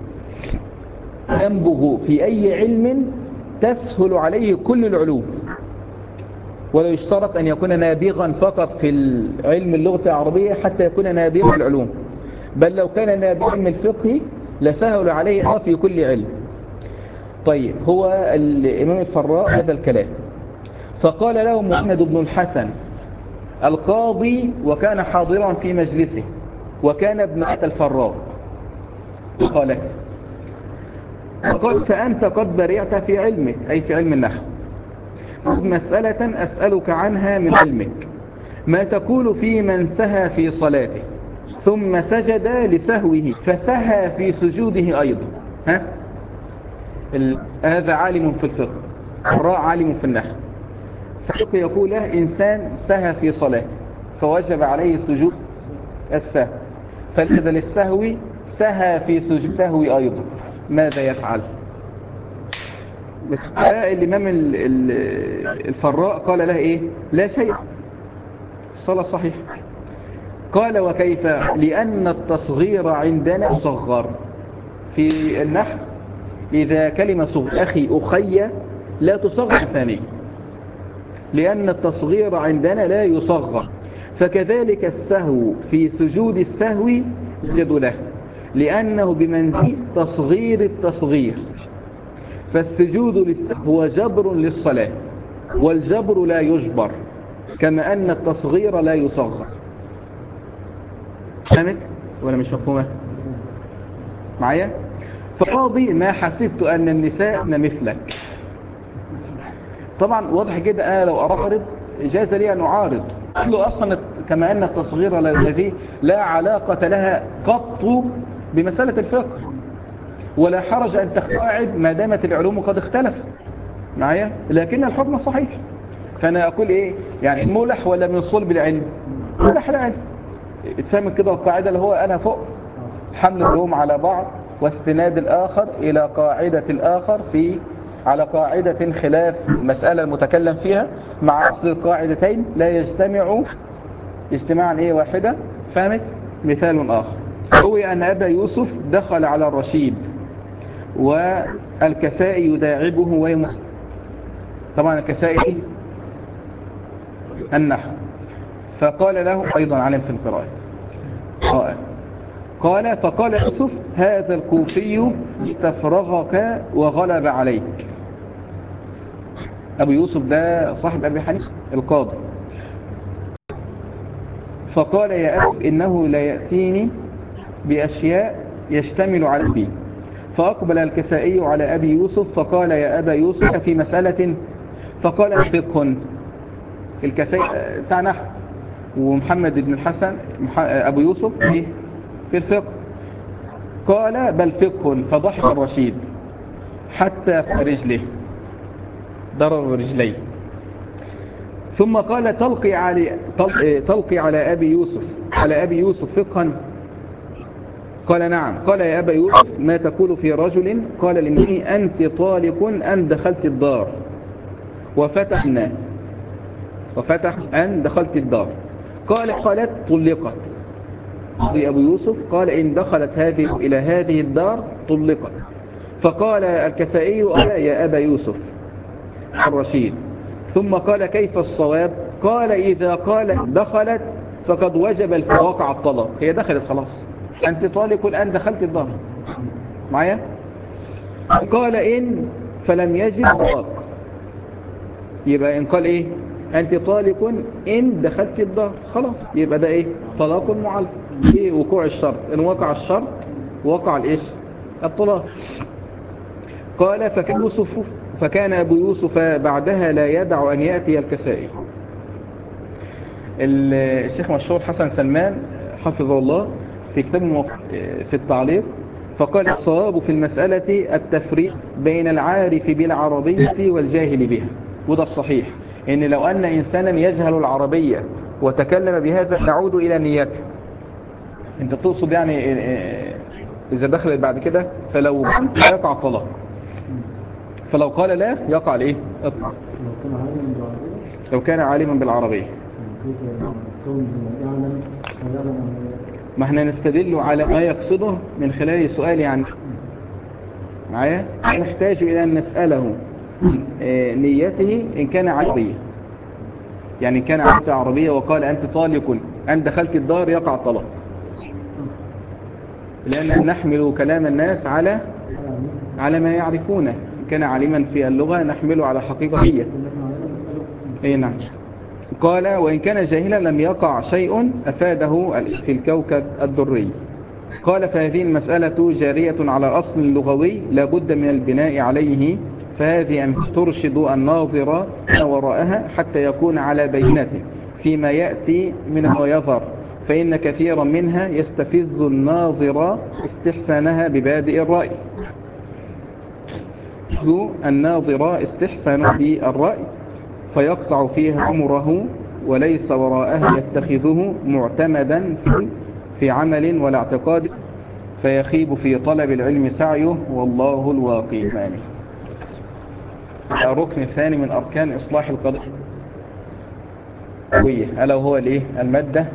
Speaker 1: ينبغ في أي علم تسهل عليه كل العلوم، ولا يشترط أن يكون نابغا فقط في علم اللغة العربية حتى يكون نابغا في العلوم، بل لو كان نابغا من الفقه لسهل عليه في كل علم. طيب، هو الإمام الفراء هذا الكلام، فقال له محمد بن الحسن القاضي وكان حاضرا في مجلسه وكان ابن الفراء، قال فأنت قد برعت في علمك، أي في علم النحو، مسألة أسألك عنها من علمك، ما تقول في من سهى في صلاته ثم سجد لسهوه فسهى في سجوده أيضا؟ هذا عالم في الفقه، الراء عالم في النحو، فالفقه يقول له إنسان سهى في صلاته فوجب عليه سجود السهو، فلذا للسهو سهى في سجود السهو أيضا، ماذا يفعل؟ الإمام الفراء قال له إيه؟ لا شيء، الصلاة صحيح. قال وكيف؟ لأن التصغير عندنا صغر في النحو، إذا كلمة صغر أخي لا تصغر ثانيا، لأن التصغير عندنا لا يصغر، فكذلك السهو في سجود السهو يسجد له، لأنه بمنزل تصغير التصغير، فالسجود للسهو هو جبر للصلاة، والجبر لا يجبر، كما أن التصغير لا يصغر. فهمت ولا مش مفهومة معايا؟ فقاضي ما حسبت أن النساء مثلك. طبعا واضح جدا، أنا لو أعرض جاز لي أن أعارض، قال له أصلا كما أن التصغير الذي لا علاقة لها قط بمسألة الفقه، ولا حرج أن تقاعد ما دامت العلوم قد اختلفت معايا، لكن الحكم صحيح. فأنا أقول إيه يعني، ملح ولا من صلب العلم؟ ملح العلم. اتفهم كده القاعدة اللي هو أنا فوق حمل العلوم على بعض واستناد الآخر إلى قاعدة الآخر على قاعدة خلاف المسألة المتكلم فيها، مع أصل القاعدتين لا يجتمع اجتماعا إيه واحدة. فهمت؟ مثال آخر، روي أن أبا يوسف دخل على الرشيد والكسائي يداعبه طبعا الكسائي النحو، فقال له أيضا علم في القراءة، فقال يوسف هذا الكوفي استفرغك وغلب عليك. أبو يوسف ده صاحب أبي حنيفة القاضي، فقال يا أبي إنه لا يأتيني بأشياء يشتمل على فيه. فأقبل الكسائي على أبي يوسف فقال يا أبا يوسف في مسألة، فقال فقه. الكسائي بتاع نحو، ومحمد بن الحسن أبو يوسف في الفقه. قال بل فقه. فضحك الرشيد حتى رجله ضرب رجليه، ثم قال تلقي على أبي يوسف فقها؟ قال نعم. قال يا أبا يوسف ما تقول في رجل قال لامرئ أنت طالق أن دخلت الدار وفتح أن دخلت الدار، قالت طلقت. أبو يوسف قال إن دخلت هذه إلى هذه الدار طلقت. فقال الكسائي يا أبا يوسف الرشيد، ثم قال كيف الصواب؟ قال إذا قال دخلت فقد وجب وقع الطلاق، هي دخلت خلاص، أنت طالق الآن دخلت الدار معايا. قال إن فلم يجب طلاق، يبقى إن قال إيه أنت طالق إن دخلت الدار خلاص، يبقى ده إيه طلاق معلق، إيه وقوع الشرط، إن وقع الشرط وقع الإيش الطلاق. قال فكان أبو يوسف بعدها لا يدع أن يأتي الكسائي. الشيخ مشهور حسن سلمان حفظه الله في كتابه في التعليق فقال الصواب في المسألة التفريق بين العارف بالعربية والجاهل بها، وده الصحيح، إن لو أن إنسانا يجهل العربية وتكلم بهذا نعود إلى نيته. أنت تقصد يعني إذا دخلت بعد كده فلو يقع الطلاق، فلو قال لا يقع الإيه الطلاق لو كان عالما بالعربية. ما احنا نستدل على ما يقصده من خلال سؤالي عن معايا. نحتاج إلى أن نسأله نيته إن كان عربية، يعني إن كان عربية وقال أنت طالق، أن دخلت الدار يقع طلاق، لأن نحمل كلام الناس على ما يعرفونه. إن كان عالما في اللغة نحمله على حقيقية. أي نعم. قال وإن كان جاهلا لم يقع شيء أفاده في الكوكب الدري. قال فهذه المسألة جارية على أصل لغوي لا بد من البناء عليه، فهذه أن ترشد الناظر وراءها حتى يكون على بينته فيما يأتي من ويظهر، فإن كثيرا منها يستفز الناظر استحسانها ببادئ الرأي. الناظر استحسان بالرأي فيقطع فيها عمره وليس وراءها يتخذه معتمدا في عمل ولا اعتقاد، فيخيب في طلب العلم سعيه والله الواقي. الركن الثاني من أركان إصلاح القضية ألا وهو المادة.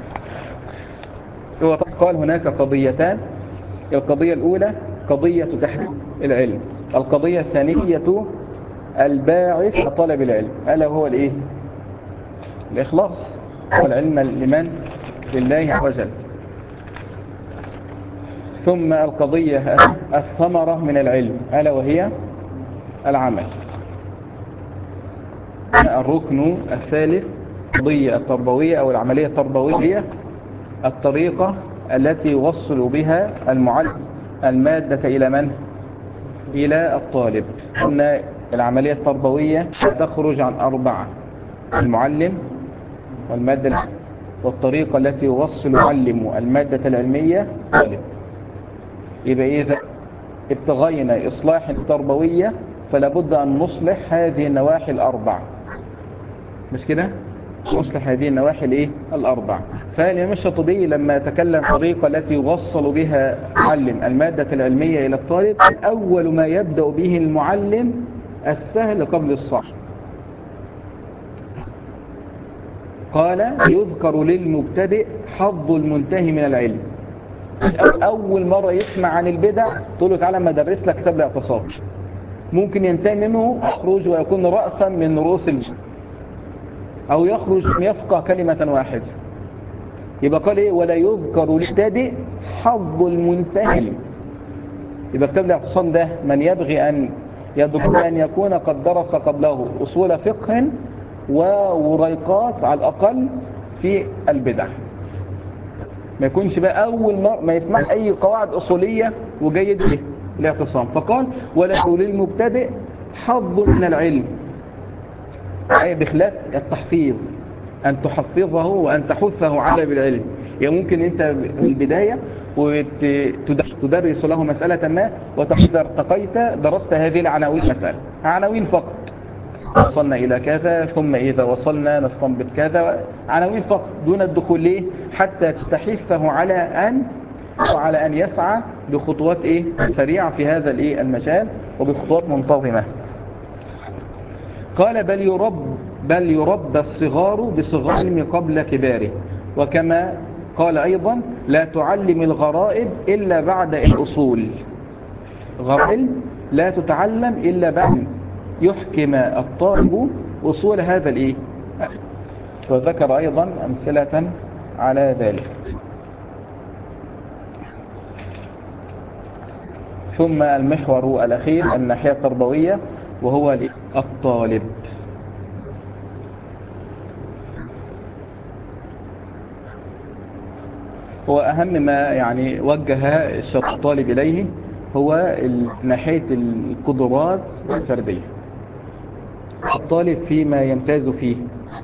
Speaker 1: هو قال هناك قضيتان. القضية الأولى قضية تحقيق العلم، القضية الثانية الباعث طلب العلم ألا وهو الإخلاص والعلم لمن؟ لله عز وجل. ثم القضية الثمرة من العلم ألا وهي العمل. الركن الثالث القضية التربوية أو العملية التربوية هي الطريقة التي يوصل بها المعلم المادة إلى من؟ إلى الطالب. أن العملية التربوية تخرج عن 4: المعلم والمادة والطريقة التي يوصل المعلم المادة العلمية طالب. يبقى إذا ابتغينا إصلاح التربوية فلا بد أن نصلح هذه النواحي الأربع، مش كده؟ نصلح هذه النواحي الأربع. فالإمام الشاطبي لما تكلم الطريقة التي يوصل بها المعلم المادة العلمية إلى الطالب، أول ما يبدأ به المعلم السهل قبل الصعب. قال يذكر للمبتدئ حظ المنتهي من العلم. أول مرة يسمع عن البدع تقول له تعالى ما درس لك كتاب الاعتصام، ممكن ينتهي منه يخرج ويكون رأسا من رؤوس أو يخرج يفقه كلمة واحدة. يبقى قال ولا يذكر للمبتدئ حظ المنتهي. يبقى كتاب الاعتصام ده من يبغي أن يدرس أن يكون قد درس قبله أصول فقه ووريقات على الأقل في البدع، ما يكونش بقى أول مرة ما يسمع أي قواعد أصولية وجيد الاعتصام. فقال ولا للمبتدئ حظ من العلم، أي بخلاف التحفيظ أن تحفظه وأن تحثه على بالعلم. يعني ممكن أنت في البداية وتدرس له مسألة ما وتقدر ارتقيت درست هذه العناوين مسألة عناوين فقط، وصلنا إلى كذا ثم إذا وصلنا نستنبط كذا، عناوين فقط دون الدخول ليه حتى تستحثه على أن يسعى بخطوات سريعة في هذا المجال وبخطوات منتظمة. قال بل يربى الصغار بصغار العلم قبل كباره. وكما قال أيضا لا تعلم الغرائب إلا بعد الأصول. غرائب لا تتعلم إلا بعد يحكم الطالب أصول هذا وذكر أيضا أمثلة على ذلك. ثم المحور الأخير الناحية التربوية وهو الطالب. هو أهم ما وجه الطالب إليه هو ناحية القدرات الفردية. الطالب فيما يمتاز فيه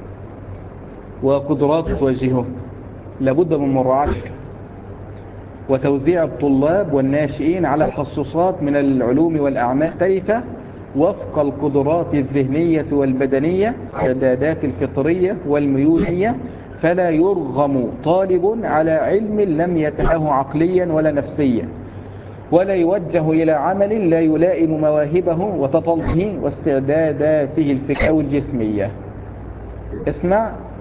Speaker 1: وقدرات توجهه لابد من مراعاة وتوزيع الطلاب والناشئين على تخصصات من العلوم والأعمال المختلفة وفق القدرات الذهنية والبدنية والإعدادات الفطرية والميولية، فلا يرغم طالب على علم لم يتله عقليا ولا نفسيا، ولا يوجه إلى عمل لا يلائم مواهبه وتطلعه واستعداداته الفكرية والجسمية. اسمع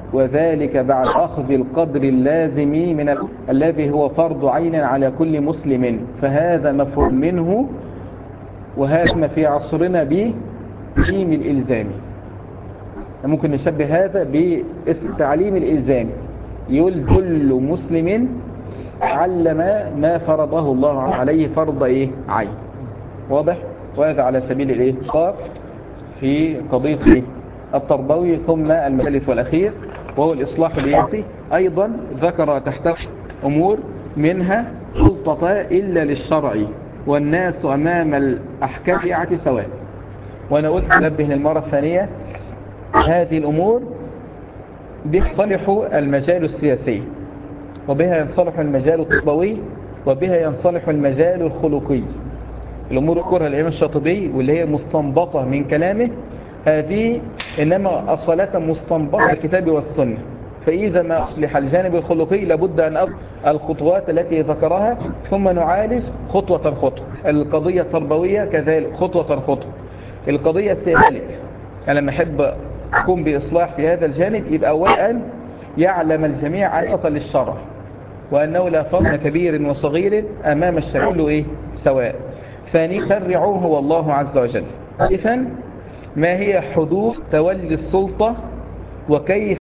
Speaker 1: وذلك بعد أخذ القدر اللازم الذي هو فرض عين على كل مسلم، فهذا مفهوم منه، وهذا ما في عصرنا بالتعليم الإلزامي. ممكن نشبه هذا بالتعليم الإلزامي، يلزم كل مسلم علم ما فرضه الله عليه فرض عين. واضح؟ وهذا على سبيل الإختصار في قضية التربوي. ثم المثالث والأخير وهو الإصلاح الياسي، أيضا ذكر تحته أمور منها سلطة إلا للشرع والناس أمام الأحكام سواء. وأنا قلت نبه للمرة الثانية، هذه الأمور بيصلح المجال السياسي، وبها ينصلح المجال التربوي، وبها ينصلح المجال الخلقي. الأمور ذكرها الإمام الشاطبي واللي هي مستنبطة من كلامه، هذه إنما أصلة مستنبطة الكتاب والسنة. فإذا ما أصلح الجانب الخلقي لابد أن أخذ الخطوات التي ذكرها، ثم نعالج خطوة خطوة. القضية التربوية كذلك خطوة خطوة. القضية السياسية أنا لما أحب أقوم بإصلاح في هذا الجانب، يبقى أولا يعلم الجميع علاقة للشرع، وأنه لا فرق كبير وصغير أمام الشرع كله سواء. ثانيا شرعوه هو الله عز وجل. ثالثا ما هي حدود تولي السلطة وكيف